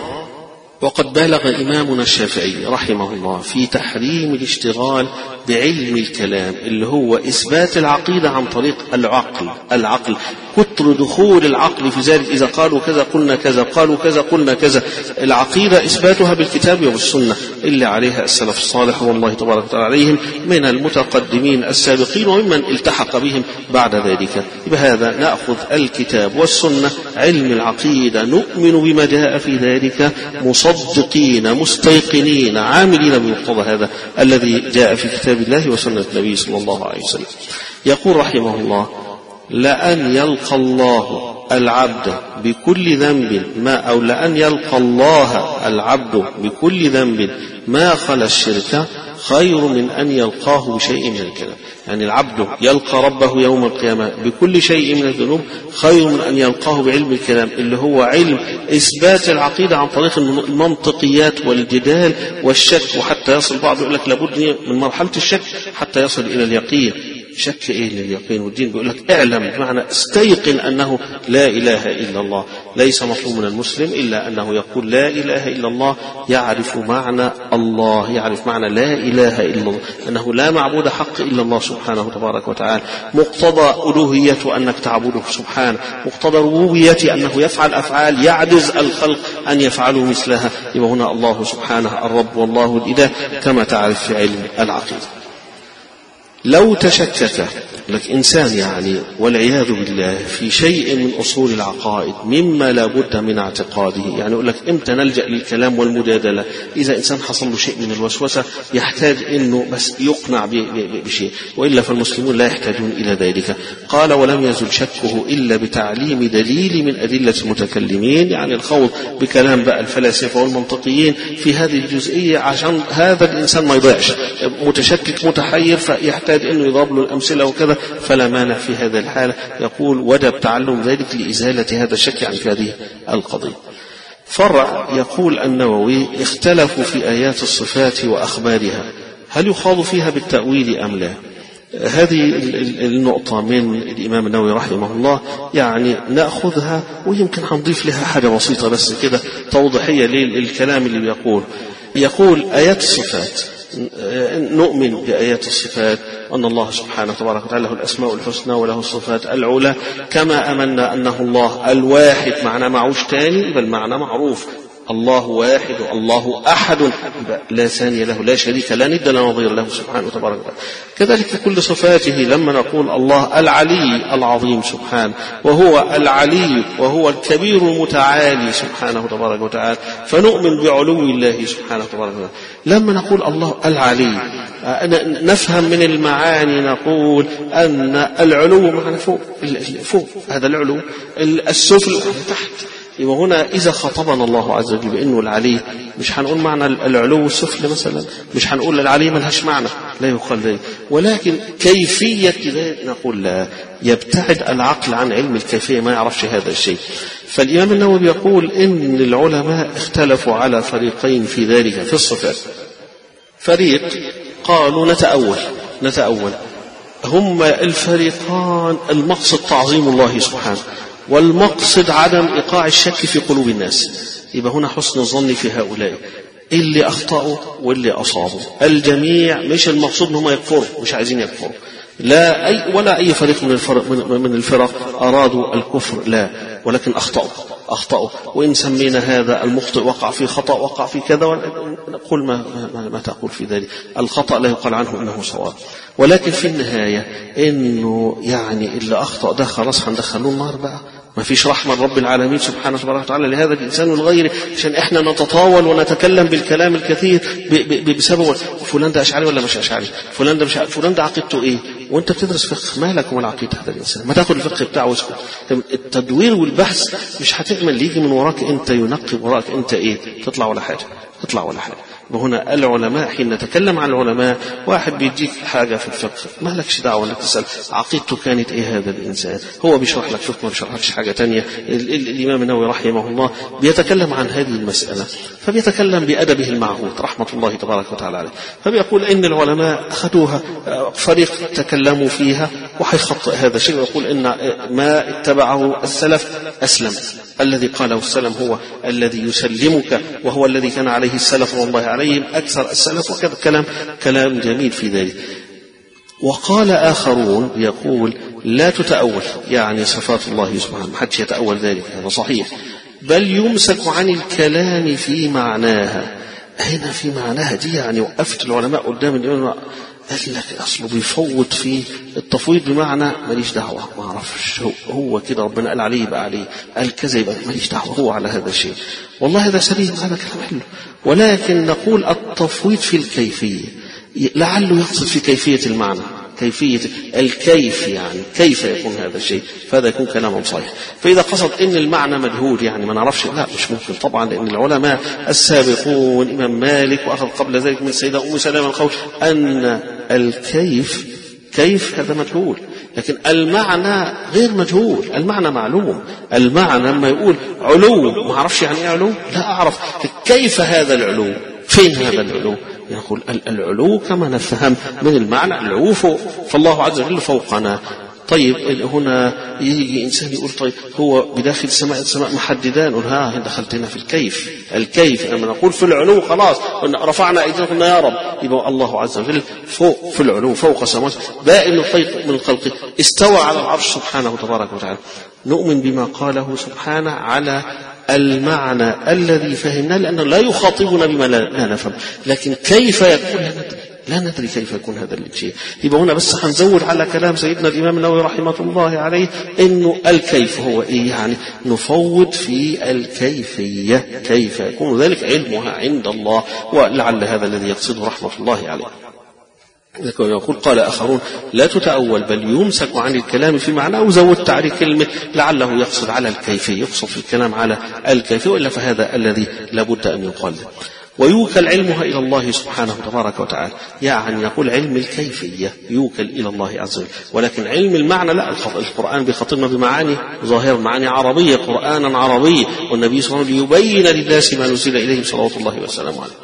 وقد بالغ إمامنا الشافعي رحمه الله في تحريم الاشتغال بعلم الكلام، اللي هو إثبات العقيدة عن طريق العقل. العقل كتر دخول العقل في ذلك، إذا قالوا كذا قلنا كذا، قالوا كذا قلنا كذا. العقيدة إثباتها بالكتاب وبالسنة اللي عليها السلف الصالح والله تبارك وتعالى عليهم من المتقدمين السابقين وممن التحق بهم بعد ذلك. بهذا نأخذ الكتاب والسنة، علم العقيدة، نؤمن بما جاء في ذلك، مصدقين مستيقنين عاملين بمقتضى هذا الذي جاء في كتاب الله وسنة النبي صلى الله عليه وسلم. يقول رحمه الله: لأن يلقى الله العبد بكل ذنب ما أو لأن يلقى الله العبد بكل ذنب ما خلا الشرك خير من أن يلقاه بشيء من الكلام. يعني العبد يلقى ربه يوم القيامة بكل شيء من الذنوب خير من أن يلقاه بعلم الكلام، اللي هو علم إثبات العقيدة عن طريق المنطقيات والجدال والشك، وحتى يصل بعض يقول لك لابد من مرحلة الشك حتى يصل إلى اليقين. شك ايه لليقين؟ والدين بيقول لك اعلم، بمعنى استيقن انه لا اله الا الله. ليس مطلوب من المسلم الا انه يقول لا اله الا الله، يعرف معنى الله، يعرف معنى لا اله الا الله، انه لا معبود حق الا الله سبحانه تبارك وتعالى. مقتضى الوهيته انك تعبده سبحانه، مقتضى ربوبيته انه يفعل افعال يعجز الخلق ان يفعلوا مثلها. يبقى هنا الله سبحانه الرب والله الاله كما تعرف في علم العقيده. لو تشكك لك إنسان يعني والعياذ بالله في شيء من أصول العقائد مما لا بد من اعتقاده، يعني يقول لك إمتى نلجأ للكلام والمجادلة؟ إذا إنسان حصل له شيء من الوسوسة يحتاج إنه بس يقنع بشيء، وإلا فالمسلمون لا يحتاجون إلى ذلك. قال: ولم يزل شكه إلا بتعليم دليل من أدلة المتكلمين، يعني الخوض بكلام بقى الفلاسفة والمنطقيين في هذه الجزئية عشان هذا الإنسان ما يضيعش، متشكك متحير فيحتاج إنه يضرب له الأمثلة وكذا، فلا مانع في هذا الحالة. يقول: وجب تعلم ذلك لإزالة هذا الشك عن في هذه القضية. فرع يقول النووي: اختلفوا في آيات الصفات وأخبارها، هل يخاض فيها بالتأويل أم لا؟ هذه النقطة من الإمام النووي رحمه الله يعني نأخذها، ويمكن هنضيف لها حاجة بسيطة بس كده توضيحية للكلام اللي بيقول. يقول: آيات الصفات نؤمن بآيات الصفات، أن الله سبحانه تبارك وتعالى له الأسماء الحسنى وله الصفات العلى، كما أمنا أنه الله الواحد، معنى معوش تاني، بل معنى معروف، الله واحد الله أحد لا ثاني له لا شريك لا ند لا نظير له سبحانه وتبارك وتعالى. كذلك كل صفاته لما نقول الله العلي العظيم سبحانه وهو العلي وهو الكبير المتعالي سبحانه وتبارك وتعالى، فنؤمن بعلو الله سبحانه وتبارك وتعالى. لما نقول الله العلي نفهم من المعاني نقول أن العلو معنى فوق فوق هذا العلو، السفل تحت. وهنا إذا خطبنا الله عز وجل بأنه العلي مش هنقول معنى العلو السفل مثلا، مش هنقول العلي ملهاش معنى، لا يقال ذلك، ولكن كيفية ذلك نقول لا، يبتعد العقل عن علم الكيفية، ما يعرفش هذا الشيء. فالإمام النووي يقول إن العلماء اختلفوا على فريقين في ذلك في الصفات. فريق قالوا نتأول نتأول هم الفريقان المقصد تعظيم الله سبحانه، والمقصد عدم إيقاع الشك في قلوب الناس. يبقى هنا حسن الظن في هؤلاء اللي أخطأوا واللي أصابوا، الجميع مش المقصود هم يكفروا، مش عايزين يكفروا، لا أي ولا أي فريق من الفرق من الفرق أرادوا الكفر، لا، ولكن أخطأوا أخطأوا وإن سمينا هذا المخطئ وقع في خطأ وقع في كذا، نقول ما, ما, ما تقول في ذلك، الخطأ لا يقال عنه إنه صواب، ولكن في النهاية إنه يعني اللي أخطأ ده خلاص هندخلوه النار بقى، ما فيش رحمة رب العالمين سبحانه وتعالى لهذا الإنسان والغير، عشان إحنا نتطاول ونتكلم بالكلام الكثير بسبب فلان ده أشعري ولا مش أشعري، فلان ده مش فلان ده عقيدته إيه، وأنت بتدرس فقه مالك ولا عقيدة هذا الإنسان، ما تاخد الفقه بتاعه واسكت. التدوير والبحث مش هتعمل يجي من وراك أنت ينقب وراك أنت إيه، تطلع ولا حاجة تطلع ولا حاجة. وهنا العلماء حين نتكلم عن العلماء واحد بيديك حاجة في الفقه ما لكش دعوة انك تسأل عقيدته كانت ايه هذا الانسان، هو بيشرح لك، شوف ما بيشرحلكش حاجة تانية. الامام النووي رحمه الله بيتكلم عن هذه المسألة، فبيتكلم بأدبه المعهود رحمة الله تبارك وتعالى عليه، فبيقول ان العلماء اخذوها فريق تكلموا فيها وحيخطئ هذا الشيء، ويقول ان ما اتبعه السلف اسلم، الذي قاله السلم هو الذي يسلمك، وهو الذي كان عليه السلف والله عليهم أكثر السلف، وكذا كلام كلام جميل في ذلك. وقال آخرون يقول لا تتأول يعني صفات الله سبحانه، ما حدش يتأول ذلك، هذا صحيح، بل يمسك عن الكلام في معناها. هنا في معناها دي يعني وقفت العلماء قدام الإمام قال لك أصله بيفوت في التفويض بمعنى ماليش دعوة، ما أعرفش هو, هو كده ربنا قال عليه يبقى عليه، قال كذا يبقى ماليش دعوة هو على هذا الشيء. والله هذا سليم، هذا كلام حلو، ولكن نقول التفويض في الكيفية، لعله يقصد في كيفية المعنى، كيفية الكيف يعني كيف يكون هذا الشيء، فهذا يكون كلام صحيح. فإذا قصد إن المعنى مجهول يعني ما نعرفش، لا مش ممكن طبعا، لأن العلماء السابقون الإمام مالك وأخذ قبل ذلك من السيدة أم سلمة القول أن الكيف كيف هذا مجهول، لكن المعنى غير مجهول، المعنى معلوم. المعنى لما يقول علو ما أعرفش يعني إيه علو، لا أعرف كيف هذا العلو، فين هذا العلو، يقول العلو كما نفهم من المعنى العلو فوق، فالله عز وجل فوقنا. طيب هنا يجي إنسان يقول طيب هو بداخل السماء السماء محددان، نقول ها دخلت هنا في الكيف، الكيف لما نقول في العلو خلاص رفعنا أيدينا قلنا يا رب، يبقى الله عز وجل فوق في العلو فوق سماوات بائن من الخلق، استوى على العرش سبحانه تبارك وتعالى. نؤمن بما قاله سبحانه على المعنى الذي فهمناه، لأنه لا يخاطبنا بما لا نفهم، لكن كيف يكون لا ندري لا ندري كيف يكون هذا الشيء. يبقى هنا بس هنزود على كلام سيدنا الإمام النووي رحمه الله عليه إنه الكيف هو إيه، يعني نفوض في الكيفية، كيف يكون ذلك علمها عند الله، ولعل هذا الذي يقصده رحمة الله عليه. يقول قال آخرون لا تتأول بل يمسك عن الكلام في معناه، وزود تعريف كلمة لعله يقصد على الكيفية، يقصد في الكلام على الكيفية، وإلا فهذا الذي لابد أن يقال. ويوكل علمها إلى الله سبحانه تبارك وتعالى، يعني يقول علم الكيفية يوكل إلى الله عز وجل، ولكن علم المعنى لا، القرآن بيخاطبنا بمعاني ظاهرة، معاني عربية، قرآنا عربي، والنبي صلى الله عليه وسلم ليبين للناس ما نزل إليهم صلوات الله وسلامه عليه.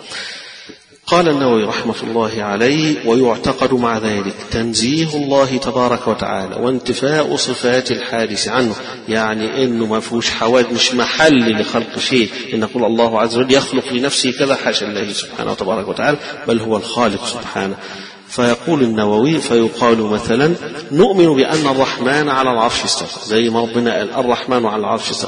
قال النووي رحمة الله عليه ويعتقد مع ذلك تنزيه الله تبارك وتعالى وانتفاء صفات الحادث عنه، يعني إنه ما فيهوش حوادث، مش محل لخلق شيء، إن نقول الله عز وجل يخلق لنفسه كذا، حاشا الله سبحانه وتبارك وتعالى، بل هو الخالق سبحانه. فيقول النووي فيقال مثلا نؤمن بأن الرحمن على العرش استوى، زي ما ربنا قال الرحمن على العرش استوى،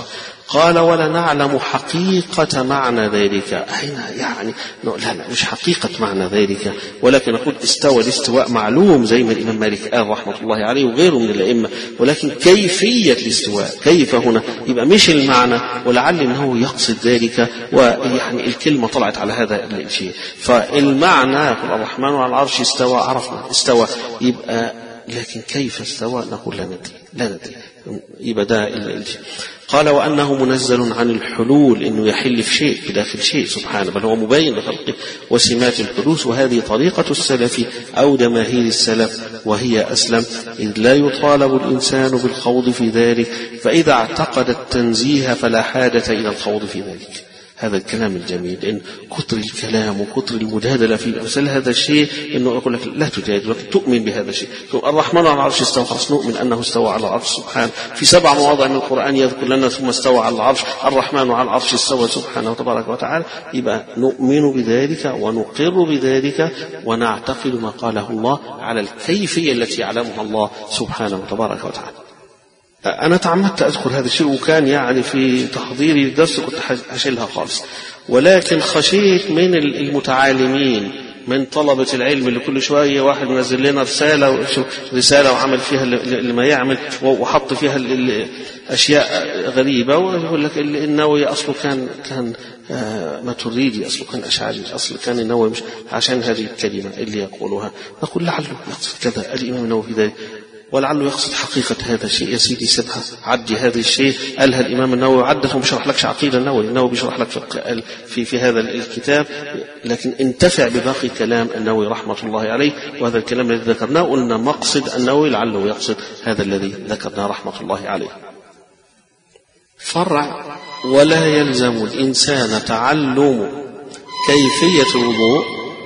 قال ولا نعلم حقيقة معنى ذلك. أين يعني لا لا مش حقيقة معنى ذلك، ولكن نقول استوى الاستواء معلوم زي ما الإمام مالك قال رحمة الله عليه وغيره من الأئمة، ولكن كيفية الاستواء كيف هنا يبقى مش المعنى، ولعل أنه يقصد ذلك، ويعني الكلمة طلعت على هذا الشيء. فالمعنى الرحمن على العرش استوى عرفنا استوى، يبقى لكن كيف استوى نقول لا ندري لا ندري يبقى ده الشيء. قال وأنه منزل عن الحلول، إنه يحل في شيء بداخل شيء سبحانه، بل هو مبين لخلقه وسمات الحدوث، وهذه طريقة السلف أو جماهير السلف وهي أسلم، إذ لا يطالب الإنسان بالخوض في ذلك، فإذا اعتقد التنزيه فلا حاجة إلى الخوض في ذلك. هذا الكلام الجميل، إن كتر الكلام وكتر المجادلة في الأمثال هذا الشيء، إنه أقول لك لا تجادل تؤمن بهذا الشيء. الرحمن على العرش استوى، خلاص نؤمن أنه استوى على العرش سبحانه، في سبع مواضع من القرآن يذكر لنا ثم استوى على العرش، الرحمن على العرش استوى سبحانه وتبارك وتعالى، يبقى نؤمن بذلك ونقر بذلك ونعتقد ما قاله الله على الكيفية التي يعلمها الله سبحانه وتبارك وتعالى. أنا تعمدت أذكر هذا الشيء، وكان يعني في تحضيري الدرس كنت أشيلها خالص، ولكن خشيت من المتعالمين من طلبة العلم اللي كل شوية واحد منزل لنا رسالة رسالة وعمل فيها اللي ما يعمل وحط فيها أشياء غريبة، ويقول لك النووي أصله كان كان ماتريدي، أصله كان أشعري، أصله كان النووي مش عشان هذه الكلمة اللي يقولها. نقول لعله يقصد كذا الإمام النووي في ذلك، ولعله يقصد حقيقة هذا الشيء. يا سيدي سيبها، عدي هذا الشيء قالها الإمام النووي عدته، بيشرح لكش عقيدة النووي، النووي بيشرح لك في, في, في هذا الكتاب، لكن انتفع بباقي كلام النووي رحمة الله عليه. وهذا الكلام الذي ذكرناه قلنا مقصد النووي لعله يقصد هذا الذي ذكرناه رحمة الله عليه. فرع ولا يلزم الإنسان تعلم كيفية الوضوء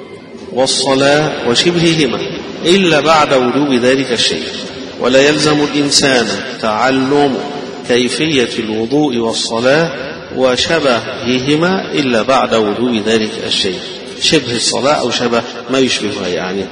والصلاة وشبههما إلا بعد وجوب ذلك الشيء. ولا يلزم الإنسان تعلم كيفية الوضوء والصلاة وشبههما إلا بعد وجوب ذلك الشيء. شبه الصلاة أو شبه ما يشبهها، يعني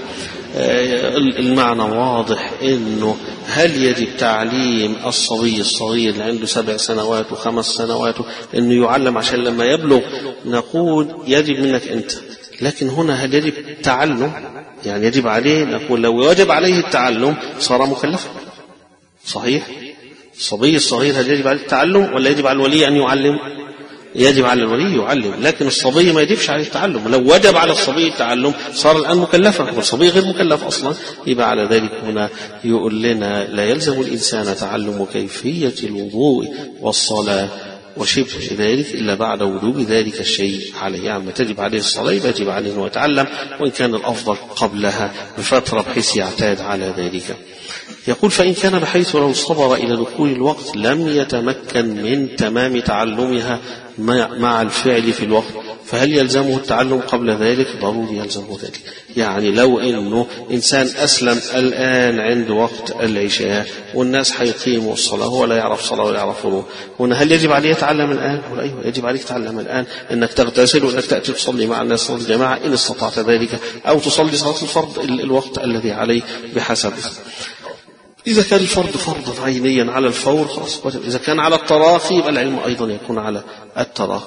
المعنى واضح. إنه هل يجب تعليم الصبي الصغير اللي عنده سبع سنوات وخمس سنوات إنه يعلم عشان لما يبلغ نقول يجب منك أنت، لكن هنا هل يجب تعلم؟ يعني يجب عليه، نقول لو وجب عليه التعلم صار مكلفا. صحيح؟ الصبي الصغير هل يجب عليه التعلم ولا يجب على الولي أن يعلم؟ يجب على الولي يعلم، لكن الصبي ما يجبش عليه التعلم. لو وجب على الصبي التعلم صار الآن مكلفا، والصبي غير مكلف أصلا. يبقى على ذلك هنا يقول لنا لا يلزم الإنسان تعلم كيفية الوضوء والصلاة وشبه ذلك إلا بعد وجوب ذلك الشيء عليه. يعني تجب عليه الصلاة يجب عليه أن يتعلم، وإن كان الأفضل قبلها بفترة بحيث يعتاد على ذلك. يقول فإن كان بحيث لو صبر إلى دخول الوقت لم يتمكن من تمام تعلمها مع الفعل في الوقت، فهل يلزمه التعلم قبل ذلك؟ ضروري يلزمه ذلك. يعني لو إنه إنسان أسلم الآن عند وقت العشاء والناس حيقيموا الصلاة، هو لا يعرف صلاة ولا يعرف فروض، هنا هل يجب عليه يتعلم الآن؟ ولا أيوه يجب عليك تتعلم الآن، إنك تغتسل وإنك تأتي تصلي مع الناس صلاة الجماعة إن استطعت ذلك، أو تصلي صلاة الفرض الوقت الذي عليه بحسب. إذا كان الفرض فرضا عينيا على الفور خلاص، إذا كان على التراخي يبقى العلم أيضا يكون على التراخي.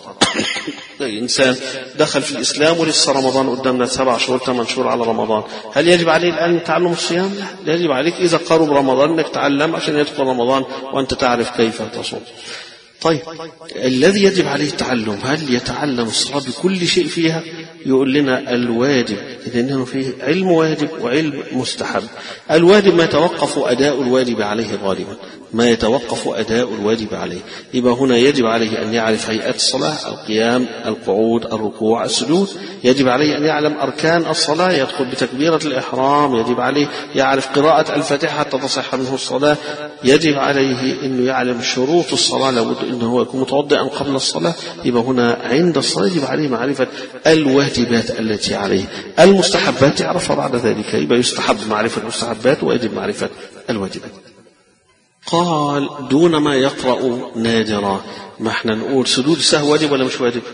الإنسان دخل في الإسلام ولسه رمضان قدامنا سبع شهور ثمان شهور على رمضان، هل يجب عليه الآن تعلم الصيام؟ لا، يجب عليك إذا قرب رمضان أنك تعلم عشان يدخل رمضان وأنت تعرف كيف تصوم. طيب الذي يجب عليه التعلم هل يتعلم الصلاة بكل شيء فيها؟ يقول لنا الواجب، لأنه فيه علم واجب وعلم مستحب. الواجب ما يتوقف أداء الواجب عليه غالبا، ما يتوقف أداء الواجب عليه. يبقى هنا يجب عليه أن يعرف هيئات الصلاة، القيام، القعود، الركوع، السجود. يجب عليه أن يعلم أركان الصلاة، يدخل بتكبيرة الإحرام. يجب عليه يعرف قراءة الفاتحة حتى تصح منه الصلاة. يجب عليه أنه يعلم شروط الصلاة، لابد أنه هو يكون متوضئا قبل الصلاة. يبقى هنا عند الصلاة يجب عليه معرفة الواجبات التي عليه. المستحبات يعرفها بعد ذلك، يبقى يستحب معرفة المستحبات ويجب معرفة الواجبات. قال دون ما يقرأ نادرا. ما احنا نقول سجود السهو واجب ولا مش واجب؟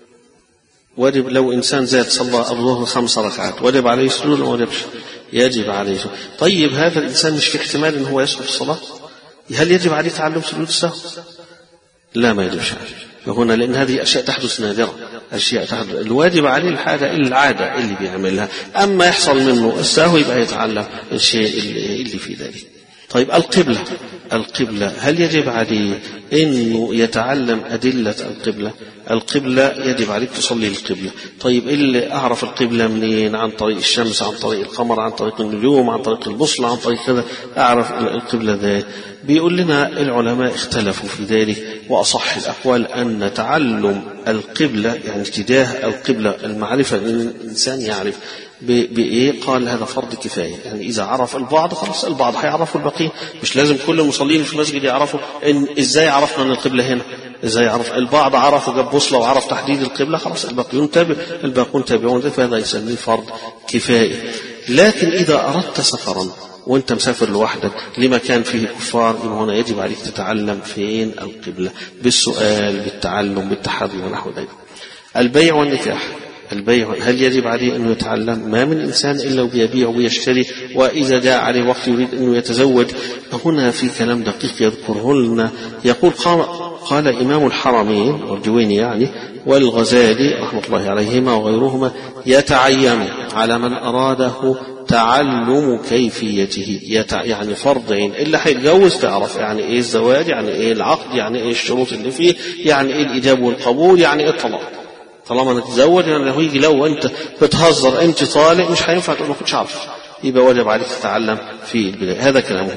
واجب. لو إنسان زاد صلى الظهر خمس ركعات وجب عليه سجود ولا وجبش؟ يجب عليه سجود. طيب هذا الإنسان مش في احتمال إن هو يسقط الصلاة؟ هل يجب عليه تعلم سجود السهو؟ لا ما يجبش عليه هنا، لأن هذه أشياء تحدث نادرة، أشياء تحدث الواجب عليه الحاجة العادة اللي بيعملها، أما يحصل منه السهو يبقى يتعلم الشيء اللي في ذلك. طيب القبلة، القبلة هل يجب عليه إنه يتعلم أدلة القبلة؟ القبلة يجب عليك تصلي القبلة. طيب اللي أعرف القبلة منين؟ عن طريق الشمس، عن طريق القمر، عن طريق النجوم، عن طريق البوصلة، عن طريق كذا أعرف القبلة ذا. بيقول لنا العلماء اختلفوا في ذلك، وأصح الأقوال أن تعلم القبلة يعني اتجاه القبلة المعرفة أن الإنسان يعرف بإيه، قال هذا فرض كفاية، يعني إذا عرف البعض خلاص البعض هيعرفوا الباقي، مش لازم كل المصلين في المسجد يعرفوا. إن إزاي عرفنا أن القبلة هنا؟ إزاي عرف؟ البعض عرفوا جاب بوصلة وعرف تحديد القبلة، خلاص الباقيون تابع الباقون تابعون، فهذا يسميه فرض كفاية. لكن إذا أردت سفرا وانت مسافر لوحدك لمكان فيه كفار، هنا يجب عليك تتعلم فين القبلة بالسؤال بالتعلم بالتحري ونحو ذلك. البيع والنكاح، البيع هل يجب عليه أنه يتعلم؟ ما من إنسان إلا وبيبيع ويشتري، وإذا جاء عليه وقت يريد أنه يتزوج. هنا في كلام دقيق يذكره لنا، يقول قال, قال إمام الحرمين والجويني يعني والغزالي رحمة الله عليهما وغيرهما: يتعين على من أراده تعلم كيفيته، يعني فرض عين. اللي هيتجوز تعرف يعني ايه الزواج، يعني ايه العقد، يعني ايه الشروط اللي فيه، يعني ايه الإجابة والقبول، يعني ايه الطلاق. طالما نتزوج يعني هو يجي لو انت بتهزر انت طالق مش هينفع تقول ما كنتش عارف، يبقى واجب عليك تتعلم في البداية. هذا كلامه.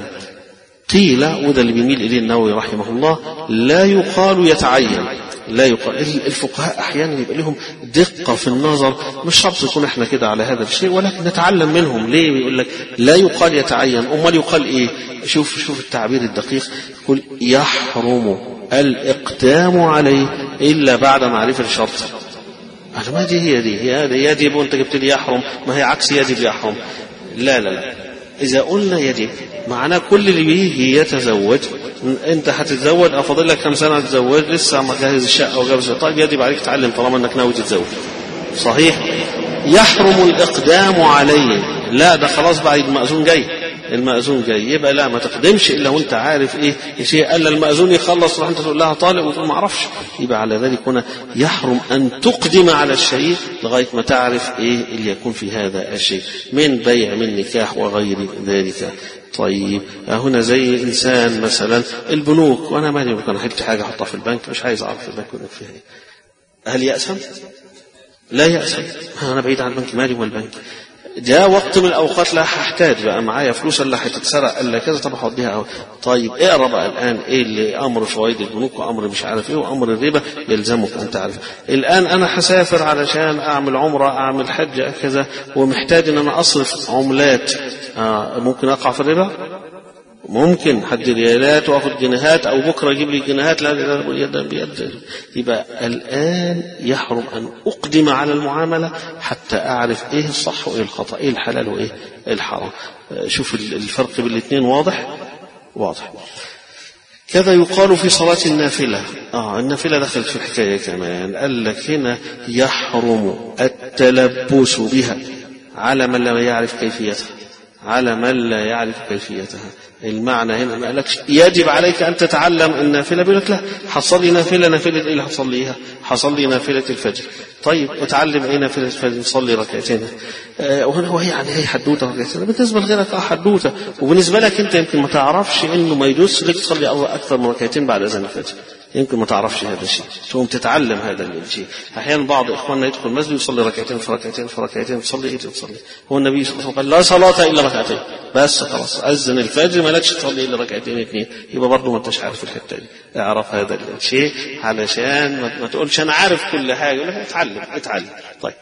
قيل وده اللي بيميل إليه النووي رحمه الله: لا يقال يتعين، لا يقال. الفقهاء أحيانا يبقى لهم دقة في النظر، مش شرط يكون احنا كده على هذا الشيء، ولكن نتعلم منهم. ليه يقول لك لا يقال يتعين؟ أمال يقال إيه؟ شوف شوف التعبير الدقيق، يقول يحرم الإقدام عليه إلا بعد معرفة الشرط. أنا ما دي هي دي هي يجب، وأنت جبت لي يحرم، ما هي عكس يجب يحرم. لا لا لا، إذا قلنا يجب معناه كل اللي بيجي يتزوج، أنت هتتزوج أفضل لك كم سنة تتزوج، لسه ما جهز الشقة وجهز، طيب يجب عليك تعلم طالما أنك ناوي تتزوج. صحيح. يحرم الإقدام عليه، لا ده خلاص بعد المأذون جاي، المأذون جاي، يبقى لا ما تقدمش إلا وانت عارف إيه شيء. ألا المأذون يخلص وانت تقول لها طالق وتقول ما أعرفش، يبقى على ذلك هنا يحرم أن تقدم على الشيء لغاية ما تعرف إيه اللي يكون في هذا الشيء من بيع من نكاح وغير ذلك. طيب هنا زي إنسان مثلا البنوك، وأنا مالي ممكن أحط حاجة أحطها في البنك مش عايز أعرف البنك فيها إيه، هل يأسم؟ لا يأسم، أنا بعيد عن البنك، مالي والبنك. جاء وقت من الأوقات لا هحتاج بقى معايا فلوس اللي هتتسرق إلا كذا، طب هوديها. طيب اقرأ بقى الآن إيه اللي أمر فوائد البنوك وأمر مش عارف إيه وأمر الربا، يلزمك أن تعرف. الآن أنا هسافر علشان أعمل عمرة أعمل حج كذا، ومحتاج أن أنا أصرف عملات، آه ممكن أقع في الربا؟ ممكن حد ريالات واخد جنيهات، او بكره يجيب لي جنيهات، لا لا يدا بيد. يبقى الان يحرم ان اقدم على المعامله حتى اعرف ايه الصح وايه الخطا، ايه الحلال وايه الحرام. شوف الفرق بين الاثنين واضح واضح. كذا يقال في صلاة النافلة. آه النافلة دخلت في الحكاية كمان، قال لك هنا يحرم التلبس بها على من لا يعرف كيفيتها، على من لا يعرف كيفيتها. المعنى هنا ما قالكش يجب عليك أن تتعلم النافلة، بيقول لك لا، حصل لي نافلة، نافلة إيه اللي حصل ليها؟ حصل لي نافلة الفجر. طيب اتعلم ايه نافلة الفجر؟ صلي ركعتين. آه وهو يعني هي حدوته ركعتين، بالنسبة لغيرك اه حدوته، وبالنسبة لك انت يمكن ما تعرفش انه ما يجوز لك تصلي اكثر من ركعتين بعد اذان الفجر، يمكن ما تعرفش هذا الشيء، تقوم تتعلم هذا الشيء. احيانا بعض اخواننا يدخل المسجد يصلي ركعتين في ركعتين في ركعتين، تصلي ايه تصلي؟ هو النبي صلى الله عليه وسلم قال لا صلاة الا ركعتين بس، خلاص اذن الفجر ما لكش تصلي الا ركعتين اثنين، يبقى برضه ما انتش عارف الحته دي. اعرف هذا الشيء علشان ما تقولش انا عارف كل حاجه، لا اتعلم اتعلم. طيب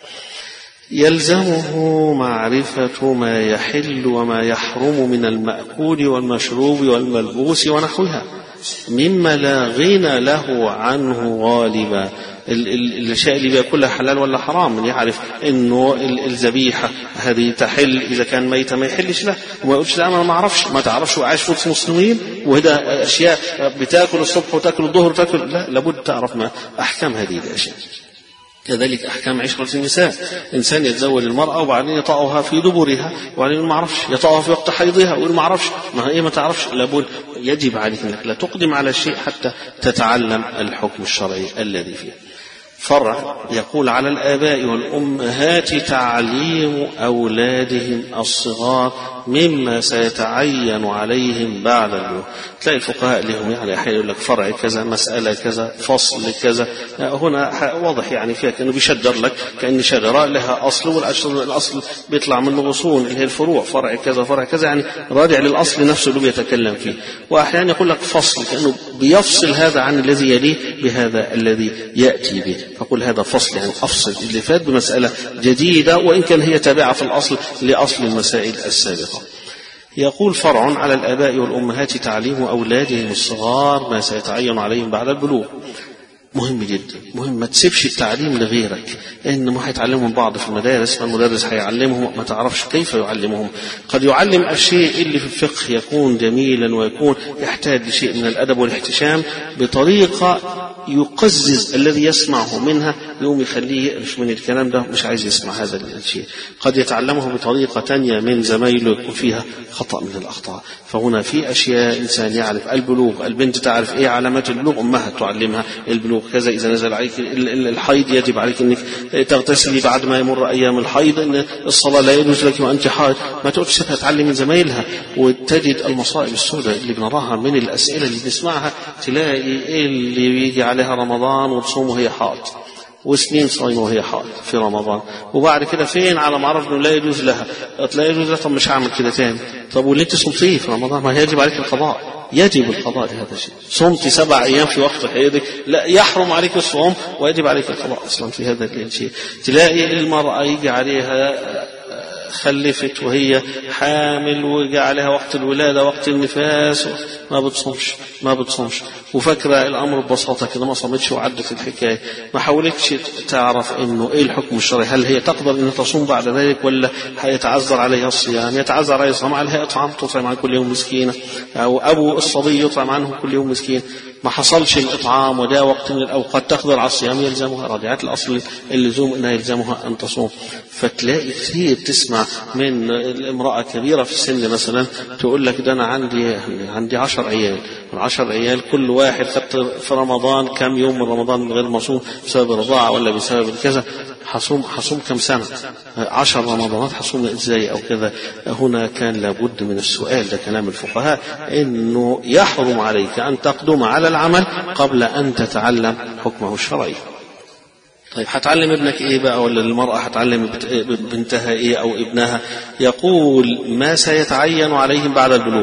يلزمه معرفة ما يحل وما يحرم من المأكول والمشروب والملبوس ونحوها مما لا غنى له عنه غالبا. الأشياء اللي بيأكلها حلال ولا حرام، من يعرف إنه الذبيحة هذه تحل، إذا كان ميتة ما يحلش له، وما يقولش لا أنا ما أعرفش، ما تعرفش وعايش في مسلمين وهذا أشياء بتأكل الصبح وتأكل الظهر وتأكل، لا، لابد تعرف ما أحكام هذه الأشياء. كذلك أحكام عشرة النساء، إنسان يتزوج المرأة وبعدين يطأها في دبرها وبعدين ما عرفش، يطأها في وقت حيضها ويقول ما عرفش، ما هي ما تعرفش، لابد يجب عليك أنك لا تقدم على شيء حتى تتعلم الحكم الشرعي الذي فيه. فرع يقول على الآباء والأمهات تعليم أولادهم الصغار مما سيتعين عليهم بعد البلوغ. تلاقي الفقهاء لهم يعني أحيانا يقول لك فرع كذا، مسألة كذا، فصل كذا، هنا واضح يعني فيها كأنه بيشجر لك كأن شجرة لها أصل، والأصل بيطلع منه غصون اللي هي الفروع، فرع كذا فرع كذا، يعني راجع للأصل نفسه اللي بيتكلم فيه. وأحيانا يقول لك فصل كأنه بيفصل هذا عن الذي يليه بهذا الذي يأتي به، فقل هذا فصل يعني أفصل اللي فات بمسألة جديدة وإن كان هي تابعة في الأصل لأصل المسائل السابقة. يقول فرع على الآباء والأمهات تعليم أولادهم الصغار ما سيتعين عليهم بعد البلوغ. مهم جدا، مهم ما تسيبش التعليم لغيرك، إن ما هيتعلمهم بعض في المدارس، المدرس هيعلمهم ما تعرفش كيف يعلمهم. قد يعلم الشيء اللي في الفقه يكون جميلا ويكون يحتاج لشيء من الأدب والاحتشام بطريقة يقزز الذي يسمعه منها، يوم يخليه يقرش من الكلام ده، مش عايز يسمع هذا الشيء. قد يتعلمه بطريقة تانية من زمايله يكون فيها خطأ من الأخطاء. فهنا في أشياء إنسان يعرف البلوغ، البنت تعرف إيه علامات البلوغ، أمها تعلمها البلوغ كذا، إذا نزل عليك الحيض يجب عليك أنك تغتسلي بعد ما يمر أيام الحيض، أن الصلاة لا يجوز لك وأنت حائض، ما تقولش سيبها تعلم من زمايلها. وتجد المصائب السوداء اللي بنراها من الأسئلة اللي بنسمعها، تلاقي اللي بيجي عليها رمضان وتصوم وهي حائض، وسنين صايمة وهي حائض في رمضان، وبعد كده فين على ما عرف انه لا يجوز لها، لا يجوز لها، طب مش هعمل كده تاني. طب واللي انت صمتيه في رمضان ما يجب عليك القضاء، يجب القضاء لهذا الشيء. صمت سبع ايام في وقت حيضك، لا يحرم عليك الصوم ويجب عليك القضاء اصلا في هذا الشيء. تلاقي المرأة يجي عليها خلفت وهي حامل ويجي عليها وقت الولادة وقت النفاس، ما بتصومش ما بتصومش وفاكرة الأمر ببساطة كده، ما صمتش وعدت الحكاية، ما حاولتش تعرف إنه إيه الحكم الشرعي، هل هي تقدر إن تصوم بعد ذلك ولا هيتعذر عليها الصيام، يتعذر عليها الصيام، عليها إطعام تطعم عن كل يوم مسكينة، أو أبو الصبي يطعم عنه كل يوم مسكين. ما حصلش الإطعام وجاء وقت من الأوقات تقدر على الصيام يلزمها، راجعت الأصل اللزوم إنها يلزمها أن تصوم. فتلاقي كثير تسمع من الامرأة كبيرة في السن مثلا تقول لك ده أنا عندي عندي عشر عيال، العشر عيال كل واحد خدت في رمضان كم يوم من رمضان من غير ما أصوم بسبب الرضاعة ولا بسبب كذا، حصوم حصوم كم سنة، عشر رمضانات حصوم إزاي أو كذا. هنا كان لابد من السؤال، ده كلام الفقهاء، إنه يحرم عليك أن تقدم على العمل قبل أن تتعلم حكمه الشرعي. طيب هتعلم ابنك ايه بقى، ولا المرأة هتعلم بنتها ايه او ابنها؟ يقول ما سيتعين عليهم بعد البلوغ،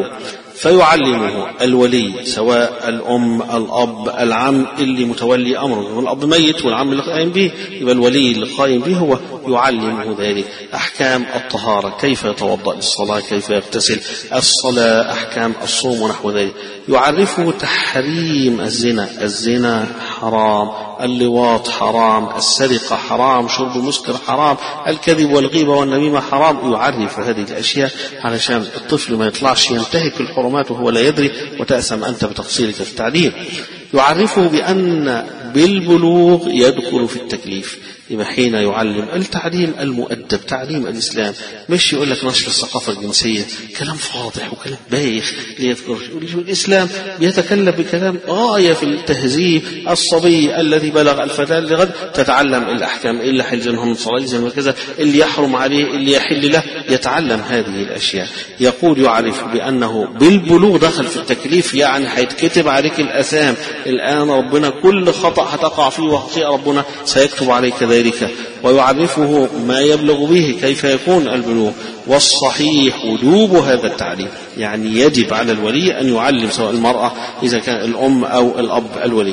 فيعلمه الولي سواء الأم الأب العم اللي متولي أمره، والأب ميت والعم اللي قائم به، يبقى الولي اللي قائم به هو يعلمه ذلك. أحكام الطهارة، كيف يتوضأ للصلاة، كيف يغتسل الصلاة، أحكام الصوم ونحو ذلك. يعرفه تحريم الزنا، الزنا حرام، اللواط حرام، السرقة حرام، شرب المسكر حرام، الكذب والغيبة والنميمة حرام. يعرف هذه الأشياء علشان الطفل ما يطلعش ينتهك الحرمات وهو لا يدري وتأسم أنت بتقصيرك في التعليم. يعرفه بأن بالبلوغ يدخل في التكليف، يبقى حين يعلم التعليم المؤدب، تعليم الإسلام، مش يقول لك نشر الثقافة الجنسية، كلام فاضح وكلام بايخ ليذكر. الإسلام بيتكلم بكلام غاية في التهذيب. الصبي الذي بلغ الفتاة لغد تتعلم الأحكام، اللي حلزمها من صلاة زي كذا، اللي يحرم عليه اللي يحل له يتعلم هذه الأشياء. يقول يعرف بأنه بالبلوغ دخل في التكليف، يعني هيتكتب عليك الأثام. الآن ربنا كل خطأ هتقع فيه وخطيئة ربنا سيكتب عليك ذلك. ويعرفه ما يبلغ به، كيف يكون البلوغ. والصحيح وجوب هذا التعليم، يعني يجب على الولي أن يعلم سواء المرأة إذا كان الأم أو الأب الولي.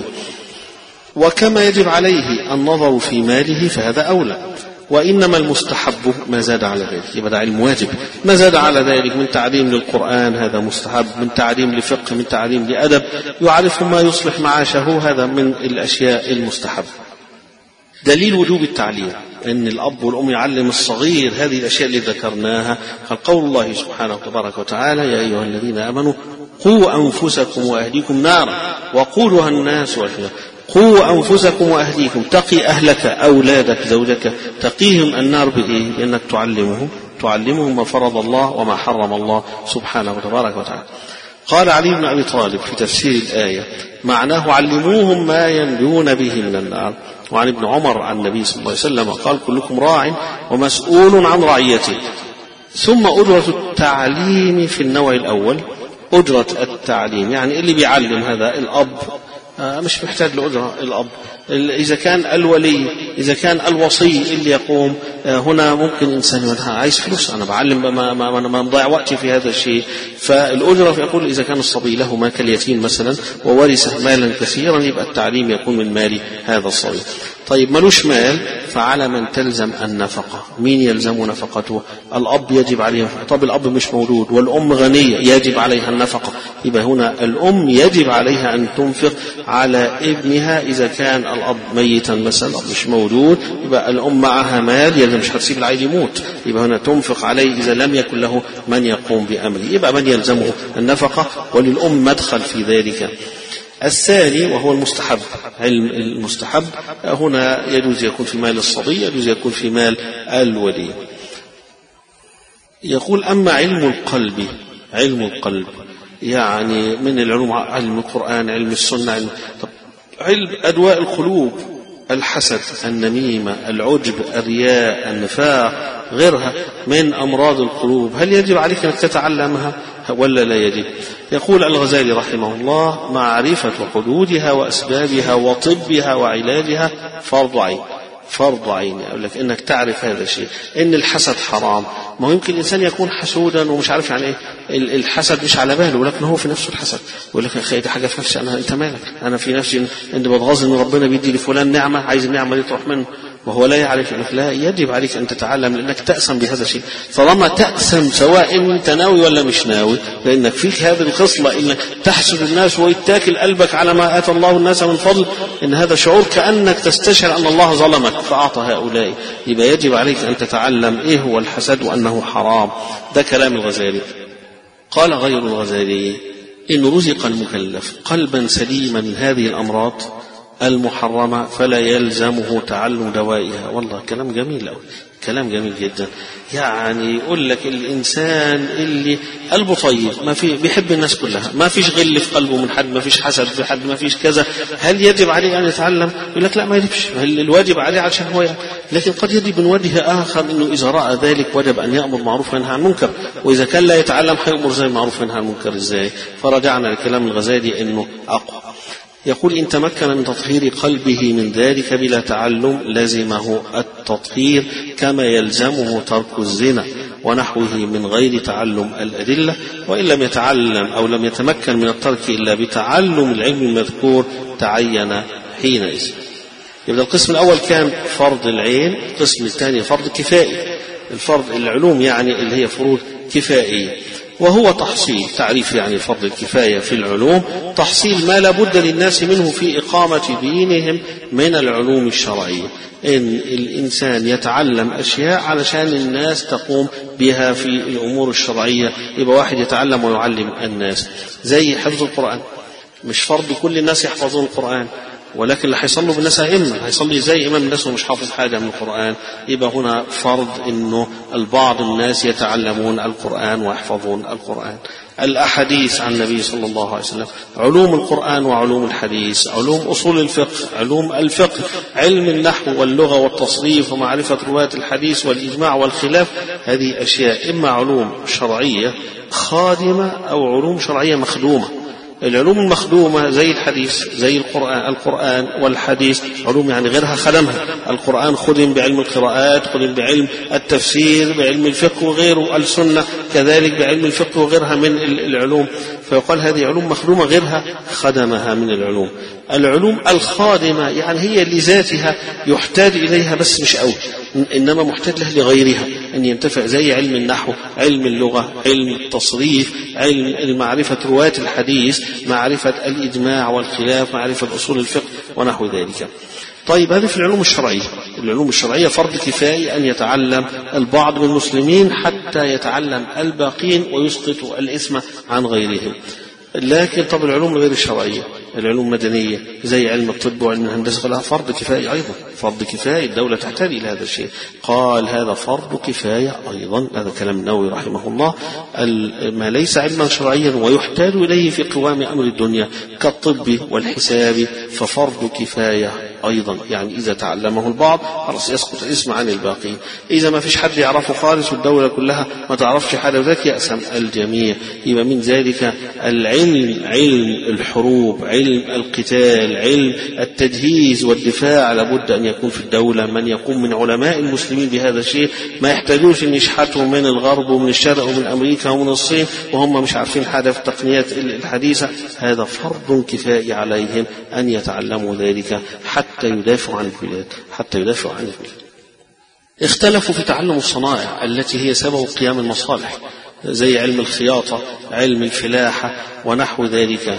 وكما يجب عليه النظر في ماله فهذا أولى، وإنما المستحب ما زاد على ذلك، يبقى ده علم واجب. ما زاد على ذلك من تعليم للقرآن هذا مستحب، من تعليم لفقه، من تعليم لأدب، يعرف ما يصلح معاشه، هذا من الأشياء المستحب. دليل وجوب التعليم أن الأب والأم يعلم الصغير هذه الأشياء اللي ذكرناها، قال قول الله سبحانه وتبارك وتعالى يا أيها الذين آمنوا قوا أنفسكم وأهليكم نارا وقودها الناس والحجارة. قوا أنفسكم وأهليكم، تقي أهلك أولادك زوجك، تقيهم النار بإيه؟ لأنك تعلمهم تعلمهم ما فرض الله وما حرم الله سبحانه وتبارك وتعالى. قال علي بن أبي طالب في تفسير الآية معناه علموهم ما ينجون به من النار. وعن ابن عمر عن النبي صلى الله عليه وسلم قال كلكم راع ومسؤول عن رعيته. ثم أجرة التعليم في النوع الأول، أجرة التعليم يعني اللي بيعلم هذا الأب مش محتاج لأجرة، الأب إذا كان الولي إذا كان الوصي اللي يقوم هنا ممكن إنسان يقول عايز فلوس أنا بعلم ما ما ما مضيع وقتي في هذا الشيء، فالأجرة يقول إذا كان الصبي له ما كاليتيم مثلا وورث مالا كثيرا يبقى التعليم يكون من مال هذا الصبي. طيب ملوش مال فعلى من تلزم النفقة. مين يلزم نفقته؟ الأب يجب عليه. طب الأب مش موجود والأم غنية يجب عليها النفقة، يبقى هنا الأم يجب عليها أن تنفق على ابنها إذا كان الأب ميتا مثلا الأب مش موجود، يبقى الأم معها مال يلزم مش هتسيب العيل يموت، يبقى هنا تنفق عليه إذا لم يكن له من يقوم بأمره، يبقى من يلزمه النفقة وللأم مدخل في ذلك. الثاني وهو المستحب، علم المستحب هنا يجوز يكون في مال الصبي يجوز يكون في مال الولي. يقول أما علم القلب، علم القلب يعني من العلوم علم القرآن علم السنة علم, علم أدواء القلوب، الحسد النميمة العجب الرياء النفاق غيرها من أمراض القلوب، هل يجب عليك أن تتعلمها ولا لا يجب؟ يقول الغزالي رحمه الله معرفة حدودها وأسبابها وطبها وعلاجها فرض عين، فرض عين. أقول لك إنك تعرف هذا الشيء، إن الحسد حرام. ما هو يمكن الإنسان يكون حسودا ومش عارف يعني إيه الحسد مش على باله، ولكن هو في نفسه الحسد، يقول لك يا أخي ده حاجة في نفسي أنا، أنت مالك؟ أنا في نفسي إني بتغاظ إن ربنا بيدي لفلان نعمة عايز النعمة دي تروح منه وهو لا يعرف. لك لا يجب عليك أن تتعلم لأنك تأسم بهذا الشيء، طالما تأسم سواء أنت ناوي ولا مش ناوي، لأنك فيك هذه الخصلة إنك تحسد الناس ويتاكل قلبك على ما آتى الله الناس من فضل، إن هذا شعور كأنك تستشعر أن الله ظلمك فأعطى هؤلاء، يبقى يجب عليك أن تتعلم إيه هو الحسد وأنه حرام. ده كلام الغزالي. قال غير الغزالي إن رزق المكلف قلبا سليما من هذه الأمراض المحرمة فلا يلزمه تعلم دوائها. والله كلام جميل أوي، كلام جميل جدا. يعني يقول لك الإنسان اللي قلبه طيب ما في بيحب الناس كلها، ما فيش غل في قلبه من حد، ما فيش حسد في حد، ما فيش كذا، هل يجب عليه أن يتعلم؟ يقول لك لا ما يجبش، الواجب عليه عشان هو يعني. لكن قد يجب من وجه آخر إنه إذا رأى ذلك وجب أن يأمر معروف وينهى عن منكر، وإذا كان لا يتعلم هيأمر زي المعروف وينهى عن المنكر إزاي؟ فرجعنا لكلام الغزالي إنه أقوى. يقول إن تمكن من تطهير قلبه من ذلك بلا تعلم لزمه التطهير كما يلزمه ترك الزنا ونحوه من غير تعلم الأدلة، وإن لم يتعلم أو لم يتمكن من الترك إلا بتعلم العلم المذكور تعين حينئذ. يبدأ القسم الأول كان فرض العين، القسم الثاني فرض كفائي. الفرض العلوم يعني اللي هي فروض كفائية، وهو تحصيل تعريف يعني فرض الكفاية في العلوم تحصيل ما لا بد للناس منه في إقامة دينهم من العلوم الشرعية. إن الإنسان يتعلم أشياء علشان الناس تقوم بها في الأمور الشرعية، يبقى واحد يتعلم ويعلم الناس. زي حفظ القرآن، مش فرض كل الناس يحفظون القرآن، ولكن اللي هيصلوا بالناس أئمة، هيصلي زي إمام الناس ومش حافظ حاجة من القرآن، يبقى هنا فرض إنه البعض الناس يتعلمون القرآن ويحفظون القرآن. الأحاديث عن النبي صلى الله عليه وسلم، علوم القرآن وعلوم الحديث، علوم أصول الفقه، علوم الفقه، علم النحو واللغة والتصريف ومعرفة رواة الحديث والإجماع والخلاف، هذه أشياء إما علوم شرعية خادمة أو علوم شرعية مخدومة. العلوم المخدومة زي الحديث زي القرآن، القرآن والحديث علوم يعني غيرها خدمها. القرآن خدم بعلم القراءات، خدم بعلم التفسير، بعلم الفقه وغيره، السنة كذلك بعلم الفقه وغيرها من العلوم، فيقال هذه علوم مخدومة غيرها خدمها من العلوم. العلوم الخادمة يعني هي لذاتها يحتاج إليها بس مش قوي، إنما محتاج له لغيرها أن ينتفع، زي علم النحو، علم اللغة، علم التصريف، علم معرفة رواة الحديث، معرفة الإجماع والخلاف، معرفة أصول الفقه ونحو ذلك. طيب هذه في العلوم الشرعية. العلوم الشرعية فرض كفاية أن يتعلم البعض من المسلمين حتى يتعلم الباقين ويسقط الإثم عن غيرهم. لكن طب العلوم غير الشرعية، العلوم المدنية زي علم الطب وعلم الهندسة لها فرض كفاية أيضا، فرض كفاية، الدولة تحتاج إلى هذا الشيء. قال هذا فرض كفاية أيضا، هذا كلام النووي رحمه الله. ما ليس علما شرعيا ويحتاج إليه في قوام أمر الدنيا كالطب والحساب ففرض كفاية أيضا، يعني إذا تعلمه البعض خلاص يسقط الاسم عن الباقين. إذا ما فيش حد يعرفه خالص والدولة كلها ما تعرفش حاجة ذاك يأسم الجميع. يبقى من ذلك العلم، علم الحروب، علم القتال، علم التجهيز والدفاع، لابد أن يكون في الدولة من يقوم من علماء المسلمين بهذا الشيء، ما يحتاجوش أن يشحتوا من الغرب ومن الشرق ومن أمريكا ومن الصين وهم مش عارفين حاجة في التقنيات الحديثة. هذا فرض كفاية عليهم أن يتعلموا ذلك حتى يدافعوا عن البلاد، حتى يدافعوا عن البلاد. اختلفوا في تعلم الصنائع التي هي سبب قيام المصالح زي علم الخياطة، علم الفلاحة ونحو ذلك.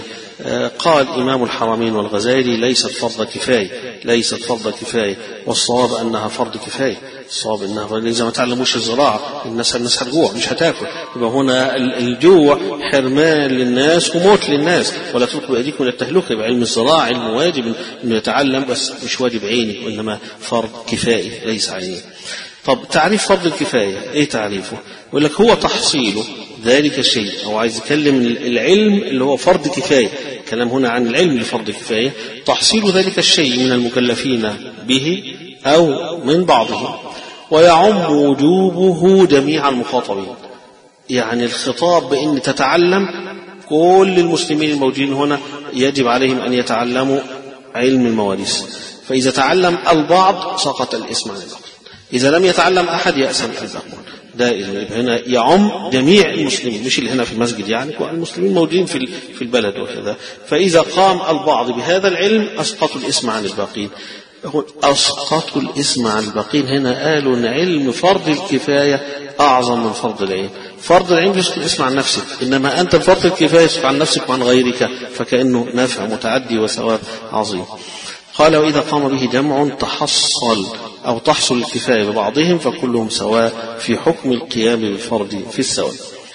قال إمام الحرمين والغزالي ليست فرض كفاية، ليست فرض كفاية، والصواب أنها فرض كفاية. الصواب أنها إذا ما تعلموش الزراعة الناس الناس هتجوع مش هتاكل، يبقى هنا الجوع حرمان للناس وموت للناس، ولا تلقوا بأيديكم إلى التهلكة. يبقى علم الزراعة علم واجب إنه يتعلم، بس مش واجب عيني وإنما فرض كفاية ليس عيني. طب تعريف فرض الكفاية إيه تعريفه؟ يقول لك هو تحصيل ذلك الشيء، أو عايز يتكلم العلم اللي هو فرض كفاية، كلام هنا عن العلم لفرض كفاية، تحصيل ذلك الشيء من المكلفين به أو من بعضهم، ويعم وجوبه جميع المخاطبين. يعني الخطاب بأن تتعلم كل المسلمين الموجودين هنا يجب عليهم أن يتعلموا علم المواريث، فإذا تعلم البعض سقط الاسم عن البعض، إذا لم يتعلم أحد يأسم الباقون. ده هنا يعم جميع المسلمين، مش اللي هنا في المسجد، يعني المسلمين موجودين في في البلد وكذا. فإذا قام البعض بهذا العلم أسقطوا الاسم عن الباقين. أسقطوا الاسم عن الباقين هنا قالوا أن علم فرض الكفاية أعظم من فرض العين. فرض العين يسقط الاسم عن نفسك، إنما أنت فرض الكفاية يسقط عن نفسك وعن غيرك، فكأنه نافع متعدي وثواب عظيم. قال وإذا قام به جمع تحصل أو تحصل الكفاية ببعضهم فكلهم سواء في حكم القيام بالفرض في السواء.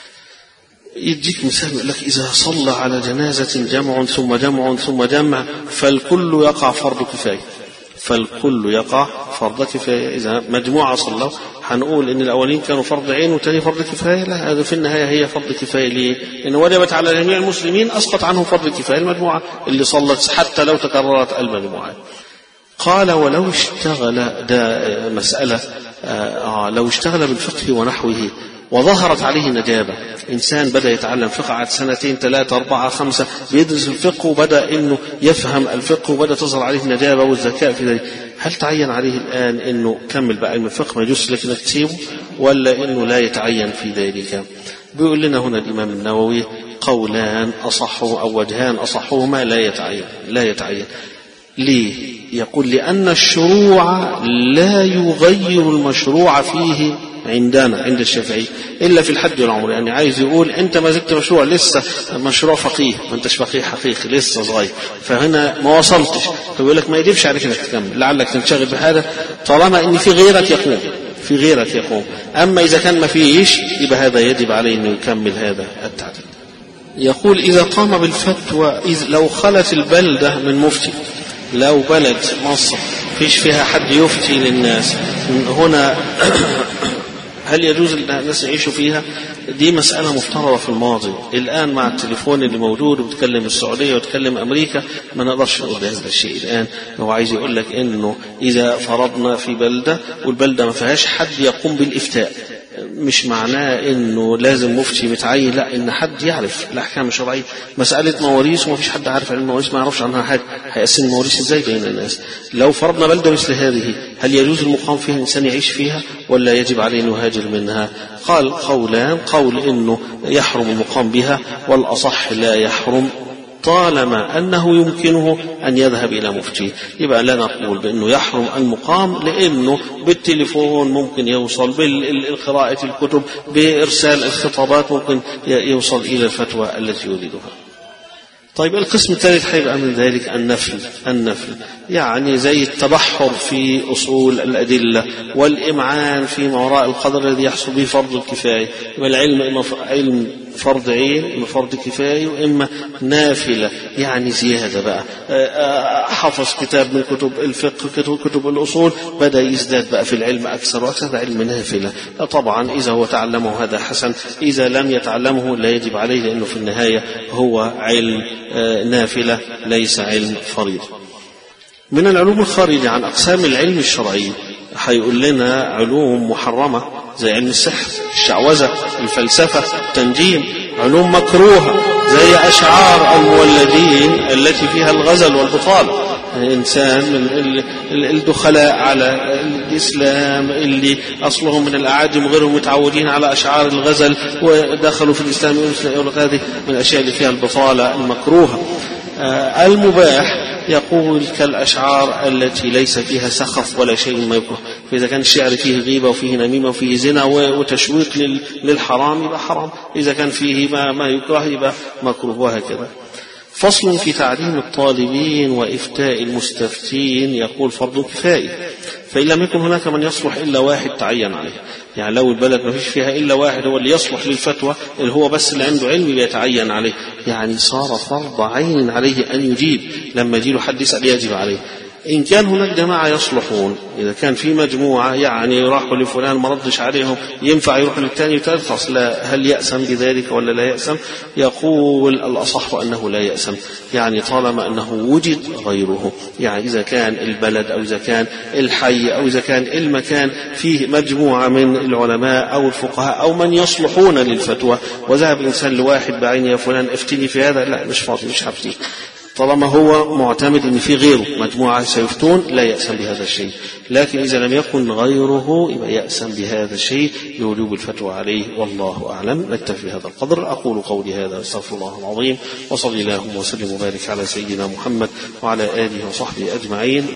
يديك مثال يقول لك إذا صلى على جنازة جمع ثم جمع ثم جمع فالكل يقع فرض كفاية، فالكل يقع فرض كفاية. إذا مجموعة صلوا هنقول إن الأولين كانوا فرض عين والتاني فرض كفاية؟ لا، هذا في النهاية هي فرض كفاية. ليه؟ لأن وجبت على جميع المسلمين، أسقط عنهم فرض كفاية المجموعة اللي صلت حتى لو تكررت المجموعات. قال ولو اشتغل، ده مسألة آه لو اشتغل بالفقه ونحوه وظهرت عليه نجابة، إنسان بدأ يتعلم فقه عاد سنتين ثلاثة أربعة خمسة بيدرس الفقه وبدأ إنه يفهم الفقه وبدأ تظهر عليه النجابة والذكاء في ذلك، هل تعين عليه الآن إنه كمل بقى علم الفقه ما يجوز لك إنك تسيبه، ولا إنه لا يتعين في ذلك؟ بيقول لنا هنا الإمام النووي قولان أصحه أو وجهان أصحهما لا يتعين، لا يتعين. ليه؟ يقول لأن الشروع لا يغير المشروع فيه عندنا عند الشافعي إلا في الحد والعمر. يعني عايز يقول أنت ما زلت مشروع لسه مشروع فقيه، ما أنتش فقيه حقيقي لسه صغير، فهنا ما وصلتش، فبيقول لك ما يجبش عليك أنك تكمل، لعلك تنشغل بهذا طالما إن في غيرك يقوم، في غيرك يقوم. أما إذا كان ما فيش يبقى هذا يجب عليه أنه يكمل هذا التعليم. يقول إذا قام بالفتوى، إذ لو خلت البلدة من مفتي، لو بلد مصر فيش فيها حد يفتي للناس هنا هل يجوز الناس يعيشوا فيها؟ دي مسألة مفترضة في الماضي. الآن مع التليفون اللي موجود وبتكلم السعودية وتكلم أمريكا ما نقدرش نقول هذا الشيء الآن. هو عايز يقول لك إنه إذا فرضنا في بلدة والبلدة ما فيهاش حد يقوم بالإفتاء، مش معناه إنه لازم مفتي متعين، لا، إن حد يعرف الأحكام الشرعية. مسألة مواريث وما فيش حد عارف علم المواريث ما يعرفش عنها حاجة، هيقسم المواريث إزاي بين الناس؟ لو فرضنا بلدة مثل هذه هل يجوز المقام فيها إنسان يعيش فيها ولا يجب عليه أن يهاجر منها؟ قال قولان، قول إنه يحرم المقام بها، والأصح لا يحرم طالما أنه يمكنه أن يذهب إلى مفتي. يبقى لا نقول بأنه يحرم المقام، لأنه بالتليفون ممكن يوصل، بالقراءة الكتب، بإرسال الخطابات ممكن يوصل إلى الفتوى التي يريدها. طيب القسم الثالث هيبقى من ذلك النفل. النفل يعني زي التبحر في أصول الأدلة والإمعان في ما وراء القدر الذي يحصل به فرض الكفاية. والعلم علم فرض عين إما فرض كفاية وإما نافلة يعني زيادة بقى. حفظ كتاب من كتب الفقه كتب, كتب الأصول بدأ يزداد بقى في العلم أكثر وأكثر، علم نافلة. طبعا إذا هو تعلمه هذا حسن، إذا لم يتعلمه لا يجب عليه، لأنه في النهاية هو علم نافلة ليس علم فريض. من العلوم الخارجة عن أقسام العلم الشرعي هيقول لنا علوم محرمة زي علم السحر، الشعوذة، الفلسفة، التنجيم، علوم مكروهة زي أشعار المولدين التي فيها الغزل والبطالة. إنسان من الدخلاء على الإسلام اللي أصلهم من الأعاجم وغيرهم متعودين على أشعار الغزل ودخلوا في الإسلام يقول لك هذه من الأشياء اللي فيها البطالة المكروهة. المباح يقول كالأشعار التي ليس فيها سخف ولا شيء ما يكره، فإذا كان الشعر فيه غيبة وفيه نميمة وفيه زنا وتشويق للحرام يبقى حرام، إذا كان فيه ما, ما يكره يبقى مكروه، وهكذا. فصل في تعليم الطالبين وإفتاء المستفتين، يقول فرض كفاية، فإن لم يكن هناك من يصلح إلا واحد تعين عليه. يعني لو البلد ما فيش فيها إلا واحد هو اللي يصلح للفتوى، اللي هو بس اللي عنده علم بيتعين عليه، يعني صار فرض عين عليه أن يجيب، لما يجي له حد يسأل يجب عليه. إن كان هناك جماعة يصلحون، إذا كان في مجموعة يعني راحوا لفلان ما ردش عليهم ينفع يروح للثاني والثالث، أصلا هل يأسم بذلك ولا لا يأسم؟ يقول الأصح أنه لا يأسم، يعني طالما أنه وجد غيره، يعني إذا كان البلد أو إذا كان الحي أو إذا كان المكان فيه مجموعة من العلماء أو الفقهاء أو من يصلحون للفتوى، وذهب إنسان لواحد بعين يا فلان افتني في هذا، لا مش فاضي مش هفتي، طالما هو معتمد ان في غيره مجموعة سيفتون لا يأسم بهذا الشيء. لكن إذا لم يكن غيره يبقى يأسم بهذا الشيء بوجوب الفتوى عليه، والله أعلم. نكتفي بهذا القدر، أقول قولي هذا استغفر الله العظيم، وصلي اللهم وسلم وبارك على سيدنا محمد وعلى آله وصحبه أجمعين.